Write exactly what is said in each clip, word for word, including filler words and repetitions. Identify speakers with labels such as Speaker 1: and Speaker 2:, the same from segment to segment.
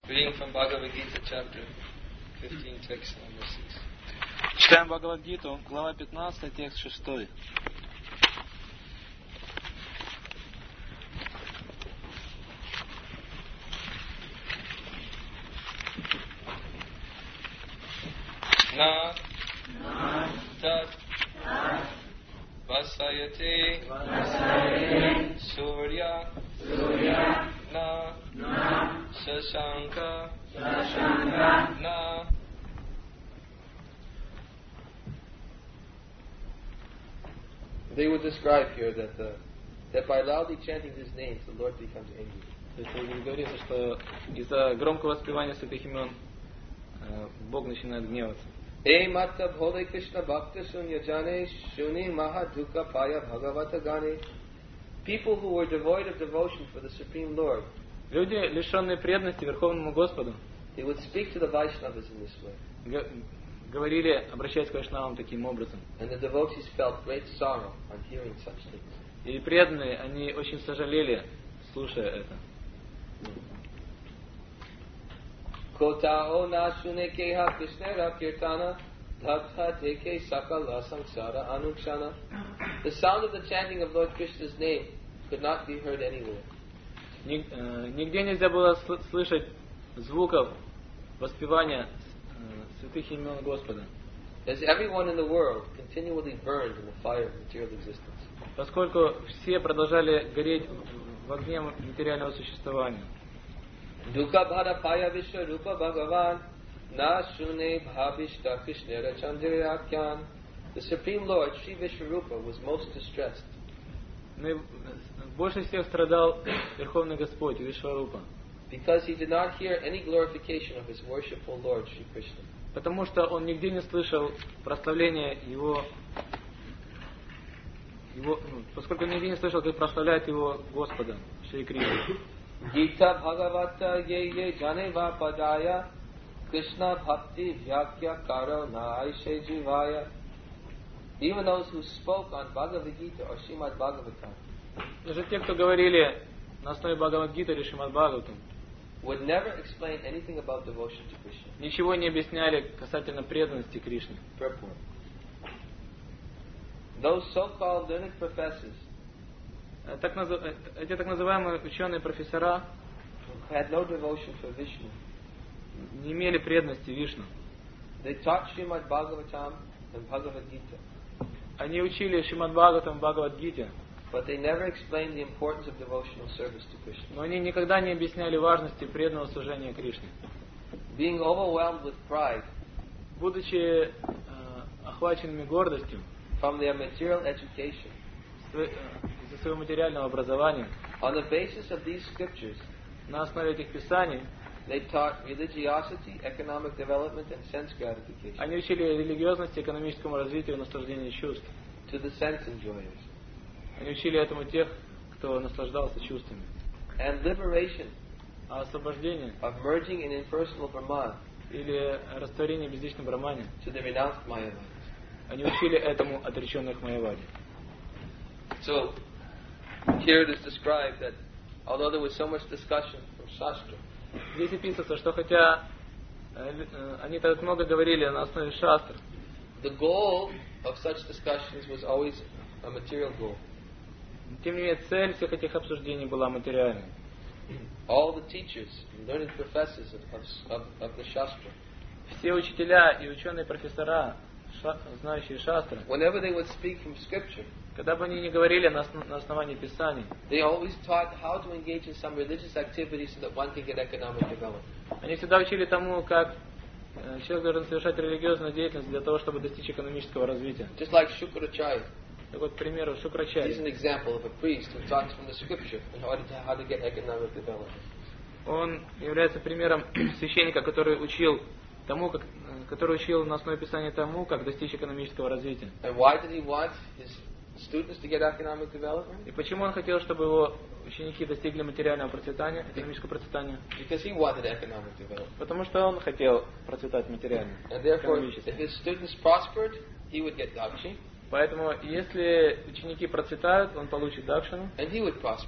Speaker 1: Reading from Bhagavad Gita, chapter fifteen, text number six.
Speaker 2: Читаем Бхагавад-гиту, глава пятнадцатая, текст шестой.
Speaker 1: Na tat vasayate surya na sasanka na. They would describe here that the, that by loudly chanting his names, the Lord becomes angry.
Speaker 2: То есть здесь говорится, что из-за громкого воспевания святых имен Бог начинает гневаться.
Speaker 1: E matta bhole Krishna bhakta sunya jane shuni maha dukkha paya bhagavata gane. People who were devoid of devotion for the Supreme Lord,
Speaker 2: Люди, лишенные преданности Верховному Господу,
Speaker 1: they would speak to the Vaishnavas in this way.
Speaker 2: г- говорили, обращаясь к Вайшнавам таким образом.
Speaker 1: And the devotees felt great sorrow on hearing such things.
Speaker 2: И преданные, они очень сожалели, слушая это.
Speaker 1: Kota o na shune keha Krishnera kirtana bhakta deke sakala samsara anukshana. The sound of the chanting of Lord Krishna's name could not be heard anywhere.
Speaker 2: Ник- э, Нигде нельзя было сл- слышать звуков воспевания э, святых имен Господа,
Speaker 1: As everyone in the world continually burned in the fire of material existence.
Speaker 2: поскольку все продолжали гореть в- в огне материального существования.
Speaker 1: Dukkha bhara paya vishwa rupa bhagavan na shune bhavishta krishnera chandrakyan. The Supreme Lord, Sri Vishwarupa, was most distressed.
Speaker 2: Наиб- Больше всех страдал Верховный Господь, Вишварупа,
Speaker 1: Because he did not hear any glorification of his worshipful Lord, Sri Krishna.
Speaker 2: потому что он нигде не слышал прославления его, его ну, поскольку он нигде не слышал, как прославляет его Господа, Шри Кришна.
Speaker 1: Gita Bhagavata ye ye janeva padaya Krishna bhakti vyakya karo naishe jivaya. Even those who spoke on Bhagavad Gita or Srimad Bhagavatam
Speaker 2: Даже те, кто говорили на основе Бхагавад-гиты или Шримад Бхагаватам,
Speaker 1: would never explain anything about devotion to Krishna.
Speaker 2: ничего не объясняли касательно преданности Кришне.
Speaker 1: Purport. Those so-called learned professors
Speaker 2: Э, Так, назы- э, эти так называемые ученые-профессора
Speaker 1: who had no devotion for Vishnu,
Speaker 2: не имели преданности Вишну.
Speaker 1: they taught Srimad Bhagavatam and Bhagavad Gita,
Speaker 2: Они учили Шримад Бхагаватам, Бхагавад-гите,
Speaker 1: but they never explained the importance of devotional service to Krishna.
Speaker 2: но они никогда не объясняли важности преданного служения Кришне.
Speaker 1: Being overwhelmed with pride
Speaker 2: Будучи э, охваченными гордостью
Speaker 1: from their material education,
Speaker 2: сво- э, из-за своего материального образования,
Speaker 1: on the basis of these scriptures,
Speaker 2: на основе этих писаний,
Speaker 1: they taught religiosity, economic development, and sense gratification
Speaker 2: они учили религиозности, экономическому развитию и наслаждению чувств.
Speaker 1: to the sense enjoyers,
Speaker 2: Они учили этому тех, кто наслаждался чувствами.
Speaker 1: and liberation
Speaker 2: А освобождение
Speaker 1: of merging in impersonal Brahman
Speaker 2: или растворение в безличном брамане,
Speaker 1: to the renounced Mayavadis.
Speaker 2: они учили этому отреченных Майявади.
Speaker 1: So, here it is described that although there was so much discussion from Shastra,
Speaker 2: Здесь описывается, что хотя э, лю- э, они так много говорили на основе шастр,
Speaker 1: the goal of such discussions was always a material goal.
Speaker 2: тем не менее цель всех этих обсуждений была материальной.
Speaker 1: All the teachers and learned professors of, of, of the Shastra,
Speaker 2: Все учителя и ученые-профессора, ша- знающие шастры,
Speaker 1: whenever they would speak from scripture,
Speaker 2: когда бы они ни говорили на, основ- на основании Писаний,
Speaker 1: they always taught how to engage in some religious activity so that one can get economic development.
Speaker 2: они всегда учили тому, как э, человек должен совершать религиозную деятельность для того, чтобы достичь экономического развития.
Speaker 1: Just like Shukracharya,
Speaker 2: Так вот, к примеру,
Speaker 1: he's
Speaker 2: Шукрачарья.
Speaker 1: an example of a priest who talks from the scripture in order to how to get economic development.
Speaker 2: Он является примером священника, который учил тому, как, э, который учил на основе Писания тому, как достичь экономического развития.
Speaker 1: And why did he want his students to get economic development?
Speaker 2: И почему он хотел, чтобы его ученики достигли материального процветания, экономического процветания?
Speaker 1: Because he wanted economic development.
Speaker 2: Потому что он хотел процветать материально,
Speaker 1: And therefore,
Speaker 2: экономически.
Speaker 1: if his students prospered, he would get dakshi,
Speaker 2: Поэтому, если ученики процветают, он получит дакшину,
Speaker 1: and he would prosper.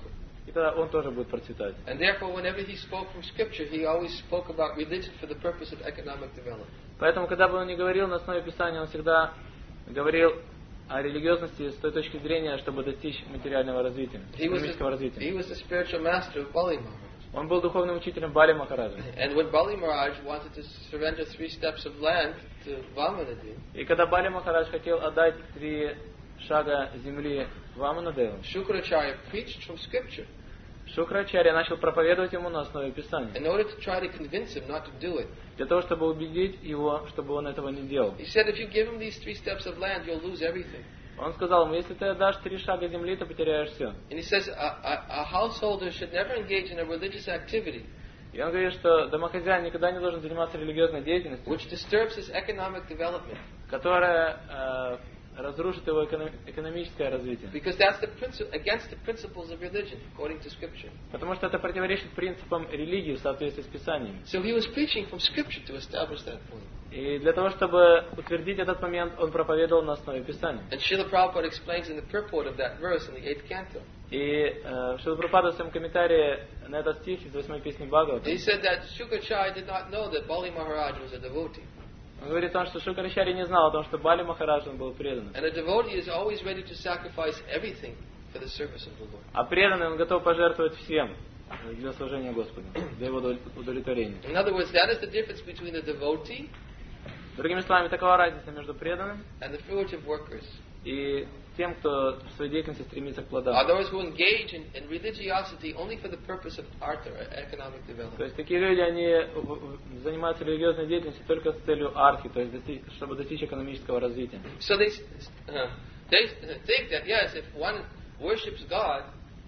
Speaker 2: и тогда он тоже будет процветать.
Speaker 1: And therefore, whenever he spoke from scripture, he always spoke about religion for the purpose of economic development.
Speaker 2: Поэтому, когда бы он ни говорил на основе Писания, он всегда говорил о религиозности с той точки зрения, чтобы достичь материального развития, экономического развития.
Speaker 1: He was the spiritual master of Bali Maharaj.
Speaker 2: Он был духовным учителем Бали Махараджа.
Speaker 1: And when Bali Maharaj wanted to surrender three steps of land to Vamanadeva,
Speaker 2: И когда Бали Махарадж хотел отдать три шага земли Ваманадеву,
Speaker 1: Shukracharya preached from scripture
Speaker 2: Шукрачарья начал проповедовать ему на основе Писания,
Speaker 1: in order to try to convince him not to do it.
Speaker 2: для того, чтобы убедить его, чтобы он этого не делал.
Speaker 1: He said, if you give him these three steps of land, you'll lose everything.
Speaker 2: Он сказал ему, если ты отдашь три шага земли, то потеряешь все.
Speaker 1: And he says, a, a, a householder should never engage in a religious activity
Speaker 2: И он говорит, что домохозяин никогда не должен заниматься религиозной деятельностью,
Speaker 1: which disturbs his economic development,
Speaker 2: которая э, разрушит его эконом- экономическое развитие.
Speaker 1: because that's the princi- against the principles of religion, according to scripture.
Speaker 2: Потому что это противоречит принципам религии в соответствии с Писанием.
Speaker 1: So he was preaching from scripture to establish that point.
Speaker 2: И для того, чтобы утвердить этот момент, он проповедовал на основе Писания.
Speaker 1: And Srila Prabhupada explains in the purport of that verse in the eighth canto.
Speaker 2: И э, Шрила Прабхупада в своем комментарии на этот стих из восьмой песни Бхагавата,
Speaker 1: He said that Shukracharya did not know that Bali Maharaj was a devotee.
Speaker 2: он говорит о том, что Шукрачарья не знал о том, что Бали Махарадж он был преданным.
Speaker 1: And a devotee is always ready to sacrifice everything for the service of the Lord.
Speaker 2: А преданный он готов пожертвовать всем для служения Господу, для его удовлетворения.
Speaker 1: In other words, that is the difference between a devotee
Speaker 2: Другими словами, такова разница между преданным
Speaker 1: and the fruitive workers.
Speaker 2: и тем, кто в своей деятельности стремится к плодам.
Speaker 1: Are those who engage in, in religiosity only for the purpose of artha, or economic
Speaker 2: То
Speaker 1: development.
Speaker 2: есть такие люди, они в- в- занимаются религиозной деятельностью только с целью архи, то есть достичь- чтобы достичь экономического развития.
Speaker 1: So they, uh, they think that, yes, if one worships God,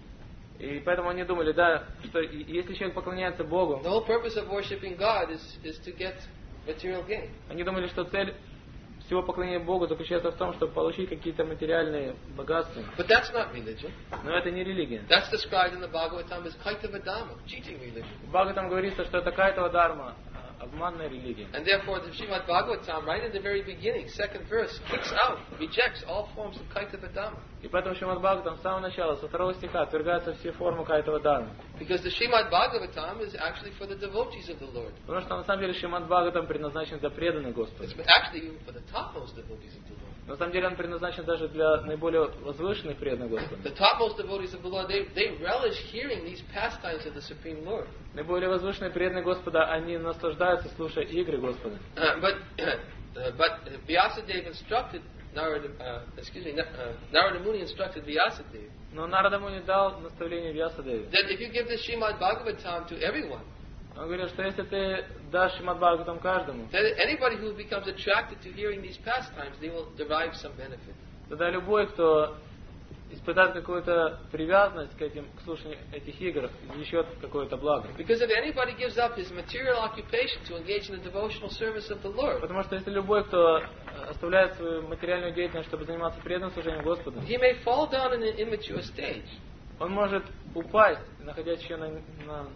Speaker 2: И поэтому они думали, да, что и- если человек поклоняется Богу,
Speaker 1: the whole purpose of worshipping God is, is to get material gain.
Speaker 2: они думали, что цель всего поклонения Богу заключается в том, чтобы получить какие-то материальные богатства.
Speaker 1: But that's not religion.
Speaker 2: Но это не религия.
Speaker 1: That's described in the Bhagavatam as kaitavadama, cheating religion.
Speaker 2: В Бхагаватам говорится, что это какая-то дарма, обманная религия.
Speaker 1: And therefore, the Srimad Bhagavatam, right in the very beginning, second verse, kicks out, rejects all forms of kaitavadama.
Speaker 2: И поэтому Шримад Бхагаватам с самого начала, со второго стиха, отвергаются все формы какого-то дарма.
Speaker 1: Because the Srimad Bhagavatam is actually for the devotees of the Lord.
Speaker 2: Потому что на самом деле Шримад Бхагаватам предназначен для преданных Господу.
Speaker 1: It's actually even for the topmost devotees of the Lord.
Speaker 2: На самом деле он предназначен даже для наиболее возвышенных преданных Господу.
Speaker 1: The topmost devotees of the Lord, they, they relish hearing these pastimes of the Supreme Lord.
Speaker 2: Наиболее возвышенные преданные Господа, они наслаждаются, слушая игры Господа.
Speaker 1: Uh, but uh, but Vyasadeva instructed Narada, uh, excuse me, uh, Narada Muni instructed Vyasadeva
Speaker 2: Но Нарада Муни дал наставление Вьясадеве.
Speaker 1: that if you give the Srimad Bhagavatam to everyone,
Speaker 2: Он говорил, что если ты дашь Шримад Бхагаватам каждому,
Speaker 1: that anybody who becomes attracted to hearing these pastimes, they will derive some benefit.
Speaker 2: тогда любой, кто испытает какую-то привязанность к этим, к слушанию этих игр, извлечет какое-то благо.
Speaker 1: Because if anybody gives up his material occupation to engage in the devotional service of the Lord,
Speaker 2: Потому что если любой, кто оставляет свою материальную деятельность, чтобы заниматься преданным служением Господу,
Speaker 1: he may fall down in an immature stage.
Speaker 2: он может упасть, находясь еще на, на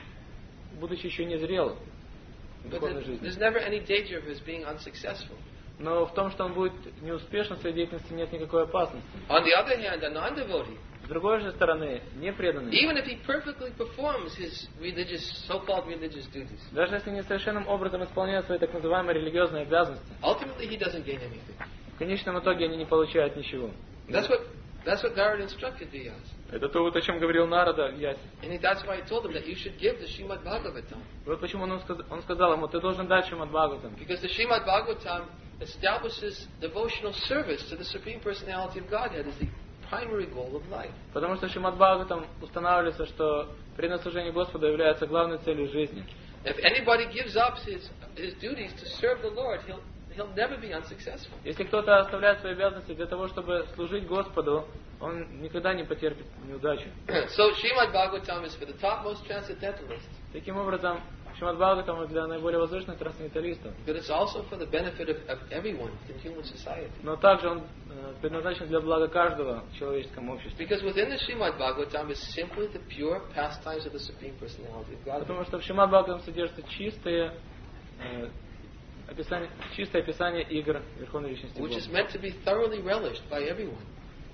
Speaker 2: будучи еще не зрелым в
Speaker 1: But
Speaker 2: духовной
Speaker 1: there-
Speaker 2: жизни.
Speaker 1: there's never any danger of his being unsuccessful.
Speaker 2: Но в том, что он будет неуспешен в своей деятельности, нет никакой опасности.
Speaker 1: On the other hand, a non-devotee,
Speaker 2: С другой же стороны, не преданный,
Speaker 1: even if he perfectly performs his religious, so-called religious duties,
Speaker 2: даже если несовершенным образом исполняют свои так называемые религиозные обязанности,
Speaker 1: ultimately he doesn't gain anything.
Speaker 2: в конечном итоге они не получают ничего.
Speaker 1: That's what that's what Narada instructed Vyas.
Speaker 2: Это то, вот о чем говорил Нарада в Ясе.
Speaker 1: And he, that's why he told him that you should give the Srimad Bhagavatam.
Speaker 2: Вот почему он, сказ- он сказал ему, ты должен дать Шримад Бхагаватам.
Speaker 1: Because the Srimad Bhagavatam establishes devotional service to the Supreme Personality of Godhead as the primary goal of life.
Speaker 2: Потому что в Шримад Бхагаватам устанавливается, что преданное служение Господу является главной целью жизни.
Speaker 1: If anybody gives up his, his duties to serve the Lord, he'll, he'll never be unsuccessful.
Speaker 2: Если кто-то оставляет свои обязанности для того, чтобы служить Господу, он никогда не потерпит неудачу.
Speaker 1: So Srimad Bhagavatam is for the topmost transcendentalists,
Speaker 2: Таким образом, Шримад Бхагаватам для наиболее возвышенных трансценденталистов.
Speaker 1: but it's also for the benefit of, of everyone in human society.
Speaker 2: Но также он э, предназначен для блага каждого в человеческом обществе.
Speaker 1: Because within the Srimad Bhagavatam is simply the pure pastimes of the Supreme Personality of God.
Speaker 2: Потому что в Шримад Бхагаватам содержится чистые, э, описание, чистое описание игр Верховной Личности
Speaker 1: Which
Speaker 2: Бога,
Speaker 1: is meant to be thoroughly relished by everyone.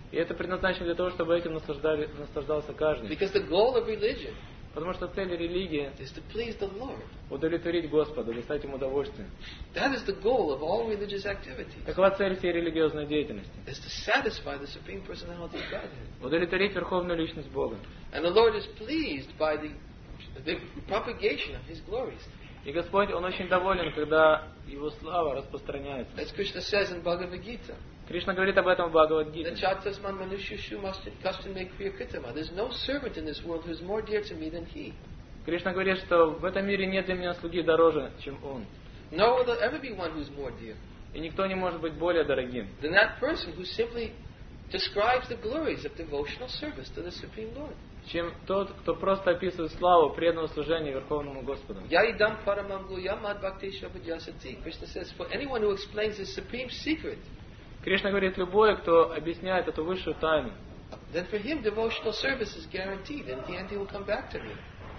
Speaker 2: И это предназначено для того, чтобы этим наслаждали- наслаждался каждый.
Speaker 1: Because the goal of religion
Speaker 2: Потому что цель религии
Speaker 1: is to please the Lord.
Speaker 2: – удовлетворить Господа, доставить Ему удовольствие.
Speaker 1: That is the goal of all religious activities.
Speaker 2: Такова цель всей религиозной деятельности.
Speaker 1: Is to satisfy the Supreme Personality of Godhead.
Speaker 2: Удовлетворить Верховную Личность Бога.
Speaker 1: And the Lord is pleased by the, the propagation of His glories.
Speaker 2: И Господь, Он очень доволен, когда Его слава распространяется.
Speaker 1: As Krishna says in Bhagavad Gita,
Speaker 2: Кришна говорит об этом в Бхагавад-гите.
Speaker 1: Chatasman Manushushu Kastan Kriyakritama. There's no servant in this world who is more dear to me than he.
Speaker 2: Кришна говорит, что в этом мире нет для меня слуги дороже, чем Он.
Speaker 1: Nor will there ever be one who's more dear
Speaker 2: И никто не может быть более дорогим,
Speaker 1: than that person who simply describes the glories of devotional service to the Supreme Lord.
Speaker 2: чем тот, кто просто описывает славу преданного служения Верховному Господу.
Speaker 1: Yaidam paramam guyam mad bhakti shabhadyasati. Krishna says, for anyone who explains this supreme secret,
Speaker 2: Кришна говорит, любой, кто объясняет эту высшую тайну,
Speaker 1: then for him devotional service is guaranteed. In the end he will come back to me.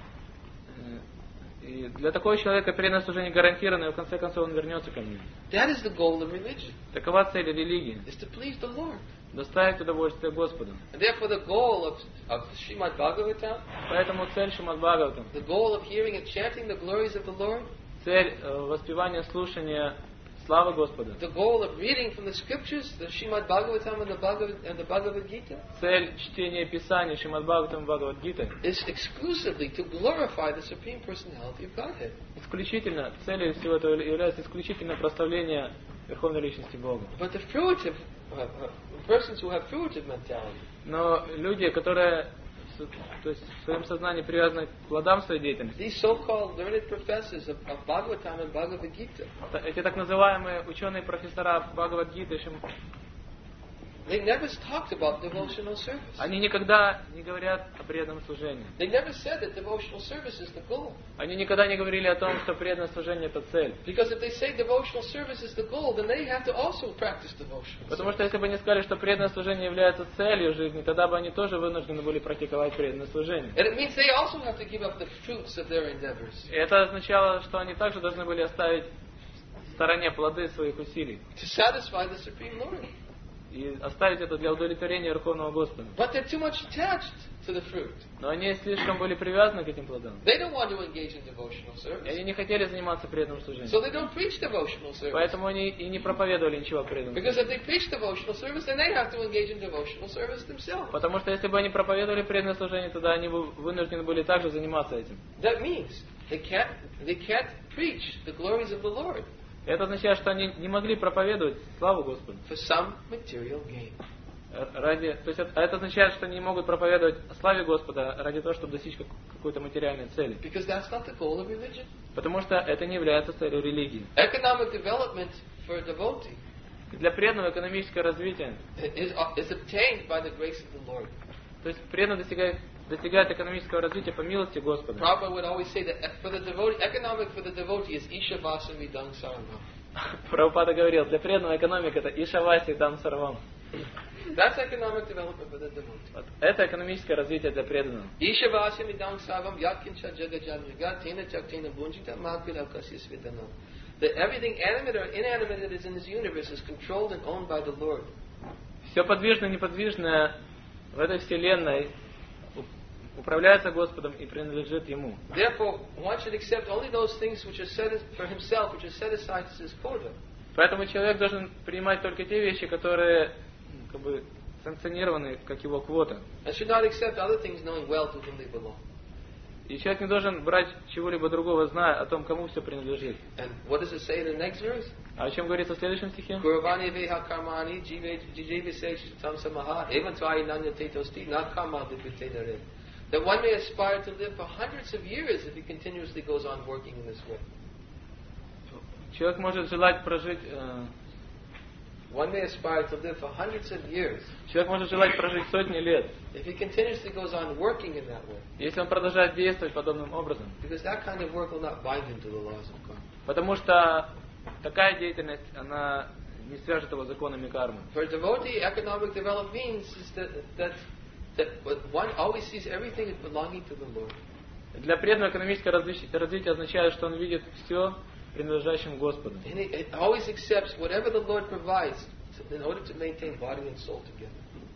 Speaker 2: и для такого человека преданное служение гарантировано, и в конце концов он вернется ко мне.
Speaker 1: That is the goal of religion,
Speaker 2: Такова цель религии
Speaker 1: is to please the Lord.
Speaker 2: – доставить удовольствие Господу.
Speaker 1: And therefore the goal of, of Srimad Bhagavatam,
Speaker 2: Поэтому цель Шримад Бхагаватам,
Speaker 1: the goal of hearing and chanting the glories of the Lord,
Speaker 2: цель э, воспевания, слушания славы Господа,
Speaker 1: the goal of reading from the scriptures, the Srimad Bhagavatam and the Bhagavad, and the Bhagavad Gita,
Speaker 2: цель чтения Писаний Шримад Бхагаватам и Бхагавад-гиты,
Speaker 1: is exclusively to glorify the Supreme Personality of Godhead.
Speaker 2: исключительно, целью всего этого является исключительно прославление Верховной Личности Бога.
Speaker 1: But the fruitive, uh, uh, persons who have fruitive mentality,
Speaker 2: Но люди, которые с- то есть в своем сознании привязаны к плодам своей деятельности,
Speaker 1: these so-called learned professors of, of Bhagavatam and Bhagavad Gita,
Speaker 2: та- эти так называемые ученые-профессора Бхагавад-гиты, Шим-
Speaker 1: they never talked about devotional service.
Speaker 2: они никогда не говорят о преданном служении.
Speaker 1: They never said that devotional service is the goal.
Speaker 2: Они никогда не говорили о том, что преданное служение – это цель.
Speaker 1: Because if they say devotional service is the goal, then they have to also practice devotional
Speaker 2: Потому
Speaker 1: service.
Speaker 2: что если бы они сказали, что преданное служение является целью жизни, тогда бы они тоже вынуждены были практиковать преданное служение.
Speaker 1: And it means they also have to give up the fruits of their endeavors
Speaker 2: И это означало, что они также должны были оставить в стороне плоды своих усилий
Speaker 1: to satisfy the Supreme Lord.
Speaker 2: и оставить это для удовлетворения Верховного Господа.
Speaker 1: But they're too much attached to the fruit.
Speaker 2: Но они слишком были привязаны к этим плодам.
Speaker 1: They don't want to engage in devotional
Speaker 2: И
Speaker 1: service.
Speaker 2: они не хотели заниматься преданным служением.
Speaker 1: So they don't preach devotional service.
Speaker 2: Поэтому они и не проповедовали ничего о преданном
Speaker 1: Because
Speaker 2: служении.
Speaker 1: if they preach devotional service, then they have to engage in devotional service themselves.
Speaker 2: Потому что если бы они проповедовали преданное служение, тогда они бы вынуждены были также заниматься этим.
Speaker 1: That means they can't, they can't preach the glories of the Lord
Speaker 2: И это означает, что они не могли проповедовать славу Господу.
Speaker 1: for some material gain.
Speaker 2: Ради, то есть это, а это означает, что они не могут проповедовать о славе Господа ради того, чтобы достичь как- какой-то материальной цели.
Speaker 1: Because that's not the goal of religion.
Speaker 2: Потому что это не является целью религии.
Speaker 1: Economic development for a devotee
Speaker 2: Для преданного экономическое развитие,
Speaker 1: is, is obtained by the grace of the Lord.
Speaker 2: то есть преданный достигает, достигает экономического развития по милости Господа.
Speaker 1: Prabhupada would always say that for the devotee, economic for the devotee is Ishavasam Vidang Sarvam.
Speaker 2: Прабхупада говорил, для преданного экономика это Ишаваси Дам Сарвам.
Speaker 1: That's economic development for the devotee.
Speaker 2: Вот. Это экономическое развитие для преданного.
Speaker 1: Ishavasam Vidang Sarvam Yatkincha Jagajanviga Tena Chaktena Bunjita Magvilakasya Svitanam. That everything animate or inanimate that is in this universe is controlled and owned by the Lord.
Speaker 2: Все подвижное и неподвижное в этой вселенной у- управляется Господом и принадлежит Ему.
Speaker 1: Therefore, one should accept only those things which are set as, for himself, which are set aside as his quota.
Speaker 2: Поэтому человек должен принимать только те вещи, которые м, как бы санкционированы как его квота.
Speaker 1: And should not accept other things knowing well to whom they belong.
Speaker 2: И человек не должен брать чего-либо другого, зная о том, кому все принадлежит.
Speaker 1: And what does it say in the next verse?
Speaker 2: А о чем говорится в следующем стихе?
Speaker 1: Guravani veha karmani jive jive tam samaha evan tvai nanya tetosti na karma dipitedare. That one may aspire to live for hundreds of years if he continuously goes on working in this way.
Speaker 2: Человек может желать прожить, э,
Speaker 1: One may aspire to live for hundreds of years
Speaker 2: человек может желать прожить сотни лет,
Speaker 1: if he continuously goes on working in that way.
Speaker 2: если он продолжает действовать подобным образом.
Speaker 1: Because that kind of work will not bind him to the laws of karma.
Speaker 2: Потому что такая деятельность, она не свяжет его законами кармы.
Speaker 1: For a devotee, economic development means is that, that, that one always sees everything as belonging to the Lord.
Speaker 2: Для преданного экономическое разви- развитие означает, что он видит все принадлежащим Господу.
Speaker 1: And he, he always accepts whatever the Lord provides to, in order to maintain body and soul together.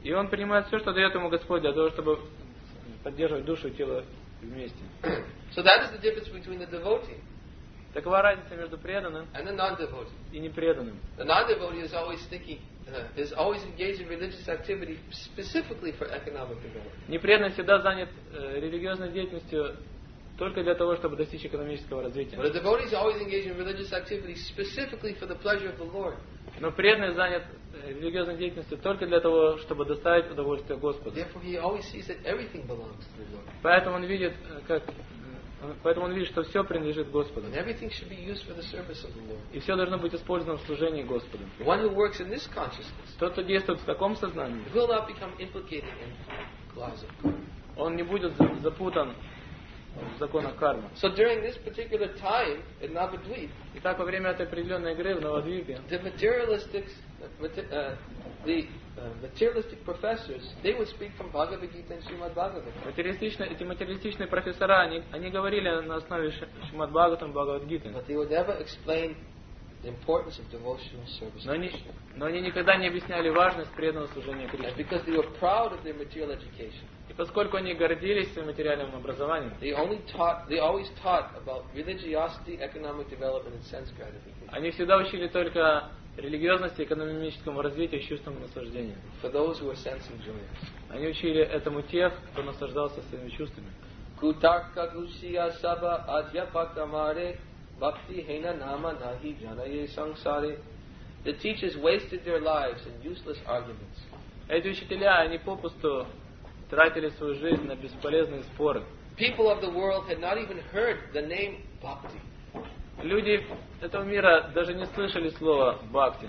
Speaker 2: И он принимает все, что дает ему Господь, для того, чтобы поддерживать душу и тело вместе.
Speaker 1: So that is the difference between the devotee
Speaker 2: Такова разница между преданным
Speaker 1: and the non-devotee.
Speaker 2: и непреданным.
Speaker 1: The non-devotee is always thinking, uh, is always engaged in religious activity specifically for economic development.
Speaker 2: Непреданный всегда занят э, религиозной деятельностью только для того, чтобы достичь экономического развития.
Speaker 1: But the devotee is always engaged in religious activity specifically for the pleasure of the Lord.
Speaker 2: Но преданный занят э, религиозной деятельностью только для того, чтобы доставить удовольствие Господу.
Speaker 1: Therefore, he always sees that everything belongs to the Lord.
Speaker 2: Поэтому он видит, э, как, э, поэтому он видит, что все принадлежит Господу.
Speaker 1: And everything should be used for the service of the Lord.
Speaker 2: И все должно быть использовано в служении Господу.
Speaker 1: The one who works in this consciousness
Speaker 2: Тот, кто действует в таком сознании,
Speaker 1: will not become implicated in laws of karma.
Speaker 2: он не будет запутан в законах кармы.
Speaker 1: So during this particular time in Navadvip,
Speaker 2: Итак, во время этой определенной игры в Навадвипе,
Speaker 1: the materialistic, uh, the uh, materialistic professors, they would speak from Bhagavad Gita and Srimad Bhagavatam.
Speaker 2: материалистичные, эти материалистичные профессора, они, они говорили на основе Шримад Бхагаватам, Бхагавад-гиты.
Speaker 1: But they would never explain the importance of devotional service.
Speaker 2: Но они, но они никогда не объясняли важность преданного служения
Speaker 1: And
Speaker 2: Кришне.
Speaker 1: because they were proud of their material education,
Speaker 2: И поскольку они гордились своим материальным образованием,
Speaker 1: they only taught, they always taught about religiosity, economic development, and sense gratification.
Speaker 2: они всегда учили только религиозности, экономическому развитию и чувственному наслаждению.
Speaker 1: For those who are sense enjoyers.
Speaker 2: Они учили этому тех, кто наслаждался своими чувствами.
Speaker 1: Kutarka gushiya saba adhyapakamare bhakti hena nama nahi janaye sangsare. The teachers wasted their lives in useless arguments.
Speaker 2: Эти учителя, они попусту тратили свою жизнь на бесполезные споры.
Speaker 1: People of the world had not even heard the name bhakti.
Speaker 2: Люди этого мира даже не слышали слова «бхакти».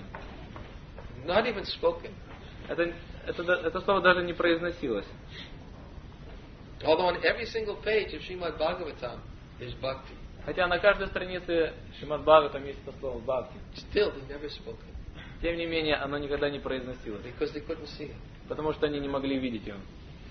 Speaker 1: Not even spoken.
Speaker 2: Это, это, это слово даже не произносилось.
Speaker 1: Although on every single page of Srimad Bhagavatam is bhakti.
Speaker 2: Хотя на каждой странице Шримад Бхагаватам есть это слово «бхакти».
Speaker 1: Still, they never spoke it.
Speaker 2: Тем не менее, оно никогда не произносилось.
Speaker 1: Because they couldn't see it.
Speaker 2: Потому что они не могли видеть его.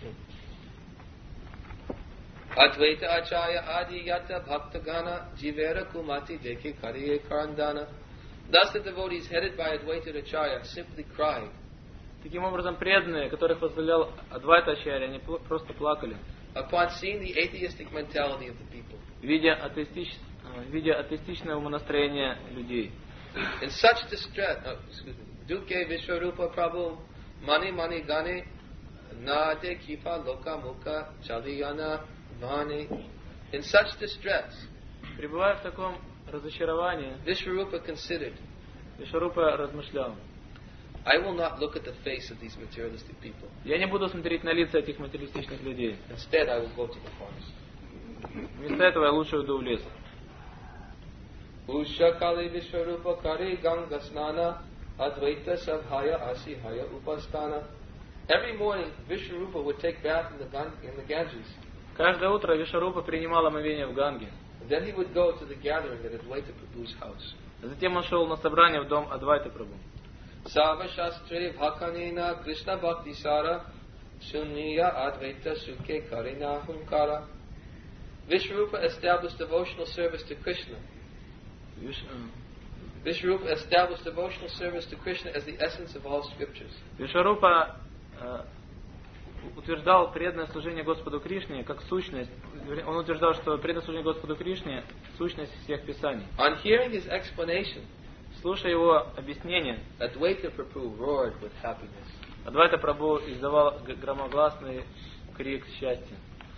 Speaker 1: Advaita Acharya Adi Yata Bhakta Gana Jivera Kumati Deke Kariye Karandana. Thus the devotees headed by Advaita Acharya simply cried.
Speaker 2: Таким образом, преданные, которых возглавлял Адвайта Ачарья, они пл- просто плакали,
Speaker 1: Upon seeing the atheistic mentality of the people.
Speaker 2: видя, атеистич... видя атеистичное умонастроение людей.
Speaker 1: In such distress, oh, excuse me, Duke Vishwarupa Prabhu Mani Mani Gane Nade Kipa Loka Mukha Chaliyana Vani. In such distress,
Speaker 2: Пребывая в таком разочаровании,
Speaker 1: Vishwarupa considered,
Speaker 2: Вишварупа размышлял:
Speaker 1: I will not look at the face of these materialistic people.
Speaker 2: я не буду смотреть на лица этих материалистичных людей.
Speaker 1: Instead, I will go to the forest.
Speaker 2: Вместо этого я лучше уйду в лес.
Speaker 1: Usha Kali Vishwarupa Kari Ganga Snana Advaita Sabhaya Asihaya Upastana. Every morning, Vishwarupa would take bath in the, Gan- in the Ganges.
Speaker 2: Каждое утро Вишварупа принимал омовение в Ганге.
Speaker 1: And then he would go to the gathering at Advaita Prabhu's house.
Speaker 2: Затем он шел на собрание в дом Адвайта Прабху.
Speaker 1: Sava Shastre Bhakanina Krishna Bhakti Sara Sunniya Advaita Sukhe Karina Hunkara. Vishwarupa established devotional service to Krishna.
Speaker 2: Виш-
Speaker 1: Vishwarupa established devotional service to Krishna as the essence of all scriptures.
Speaker 2: Вишварупа э, утверждал преданное служение Господу Кришне как сущность. Он утверждал, что преданное служение Господу Кришне – сущность всех писаний.
Speaker 1: On hearing his explanation,
Speaker 2: Слушая его объяснение,
Speaker 1: Advaita Prabhu roared with happiness.
Speaker 2: Адвайта Прабху издавал г- громогласный крик счастья.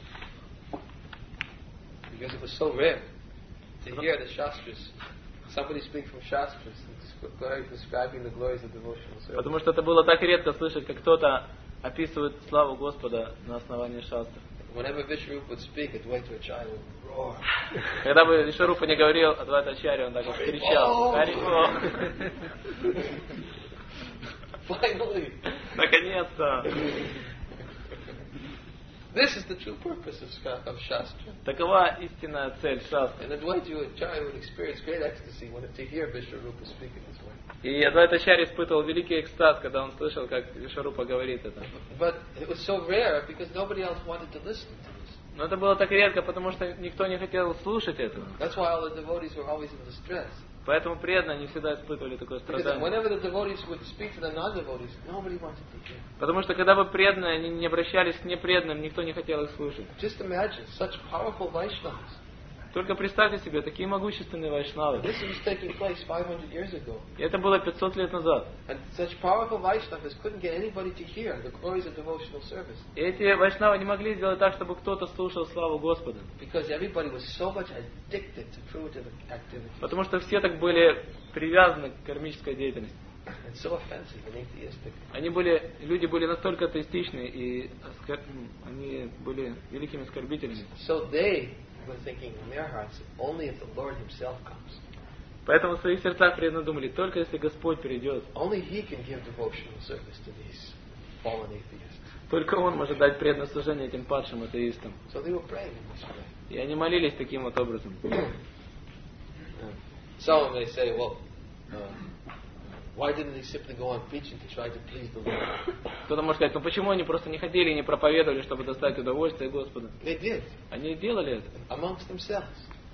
Speaker 1: Because it was so rare to hear the Shastras, somebody speak from Shastras, describing the glories of devotional service.
Speaker 2: Потому что это было так редко слышать, как кто-то описывает славу Господа на основании шастр.
Speaker 1: Whenever Vishwarupa would speak, Advaita Acharya would roar.
Speaker 2: Когда бы Вишварупа не говорил, Адвайта Ачарья, он так вот кричал: «Харибол!»
Speaker 1: Finally,
Speaker 2: Наконец-то!
Speaker 1: this is the true purpose of, Sha- of Shastra.
Speaker 2: Такова истинная цель шастры.
Speaker 1: And Advaita Acharya would experience great ecstasy when to hear Vishwarupa speak in this way.
Speaker 2: И Адвайта Ачарья испытывал великий экстаз, когда он слышал, как Вишварупа говорит это.
Speaker 1: But it was so rare because nobody else wanted to listen to this.
Speaker 2: Но это было так редко, потому что никто не хотел слушать этого.
Speaker 1: That's why all the devotees were always in distress.
Speaker 2: Поэтому преданные не всегда испытывали такое
Speaker 1: Because
Speaker 2: страдание.
Speaker 1: whenever the devotees would speak to the non-devotees, nobody wanted to hear.
Speaker 2: Потому что когда бы преданные они не обращались к непреданным, никто не хотел их слушать.
Speaker 1: Just imagine such powerful Vaishnavas.
Speaker 2: Только представьте себе, такие могущественные вайшнавы.
Speaker 1: This was taking place five hundred years ago.
Speaker 2: И это было пятьсот лет назад.
Speaker 1: And such powerful Vaishnavas couldn't get anybody to hear the glories of devotional service.
Speaker 2: И эти вайшнавы не могли сделать так, чтобы кто-то слушал славу Господа.
Speaker 1: Because everybody was so much addicted to fruitive activities.
Speaker 2: Потому что все так были привязаны к кармической деятельности.
Speaker 1: It's so offensive and atheistic.
Speaker 2: Они были, люди были настолько атеистичны, и оскор- они были великими оскорбителями.
Speaker 1: So they were thinking in their hearts, only if the Lord Himself comes.
Speaker 2: Поэтому в своих сердцах преданно думали, только если Господь придет,
Speaker 1: Only He can give devotional service to these fallen atheists.
Speaker 2: только Он может дать преданное служение этим падшим атеистам.
Speaker 1: So they were praying in this way.
Speaker 2: И они молились таким вот образом.
Speaker 1: Some may say, well, uh, why didn't they simply go on preaching to try to please the Lord?
Speaker 2: Кто-то может сказать, ну почему они просто не ходили и не проповедовали, чтобы достать удовольствие Господа?
Speaker 1: They did,
Speaker 2: Они делали это.
Speaker 1: amongst themselves.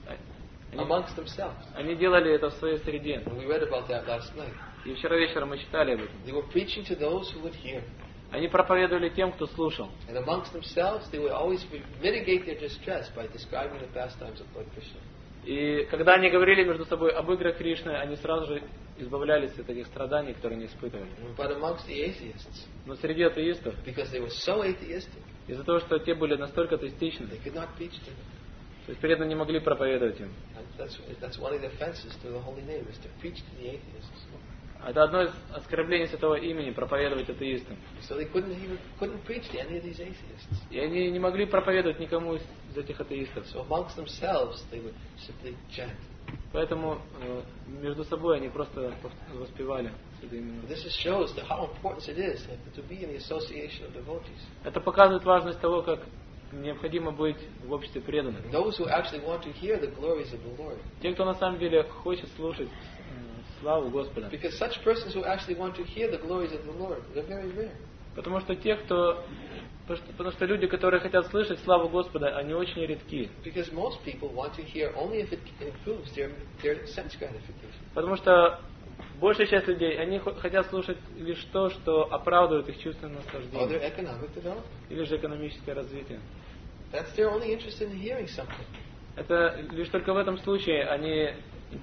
Speaker 2: Они,
Speaker 1: Amongst themselves.
Speaker 2: они делали это в своей среде.
Speaker 1: And we read about that last night.
Speaker 2: И вчера вечером мы читали об этом.
Speaker 1: They were preaching to those who would hear.
Speaker 2: Они проповедовали тем, кто слушал.
Speaker 1: And amongst themselves, they would always mitigate their distress by describing the pastimes of Lord Krishna.
Speaker 2: И когда они говорили между собой об играх Кришны, они сразу же избавлялись от этих страданий, которые они испытывали.
Speaker 1: But amongst the atheists,
Speaker 2: Но среди атеистов,
Speaker 1: because they were so atheistic,
Speaker 2: из-за того, что те были настолько атеистичны,
Speaker 1: they could not preach to them.
Speaker 2: то есть преданные не могли проповедовать им.
Speaker 1: And that's, that's one of the offenses to the holy name, is to preach to the atheists.
Speaker 2: Это одно из оскорблений святого имени, проповедовать атеистам.
Speaker 1: So they couldn't even couldn't preach to any of these atheists.
Speaker 2: И они не могли проповедовать никому из этих атеистов.
Speaker 1: So amongst themselves, they would simply chant.
Speaker 2: Поэтому э, между собой они просто воспевали святые имена.
Speaker 1: This just shows that how important it is to be in the association of devotees.
Speaker 2: Это показывает важность того, как необходимо быть в обществе преданных.
Speaker 1: Those who actually want to hear the glories of the Lord.
Speaker 2: Те, кто на самом деле хочет слушать э, славу Господа.
Speaker 1: Because such persons who actually want to hear the glories of the Lord, they're very rare.
Speaker 2: Потому что те, кто... Потому что люди, которые хотят слышать славу Господа, они очень редки.
Speaker 1: Because most people want to hear only if it improves their, their sense gratification.
Speaker 2: Потому что большая часть людей, они хотят слушать лишь то, что оправдывает их чувственное
Speaker 1: Or
Speaker 2: наслаждение.
Speaker 1: their economic development.
Speaker 2: Или же экономическое развитие.
Speaker 1: That's their only interest in hearing something.
Speaker 2: Это лишь только в этом случае они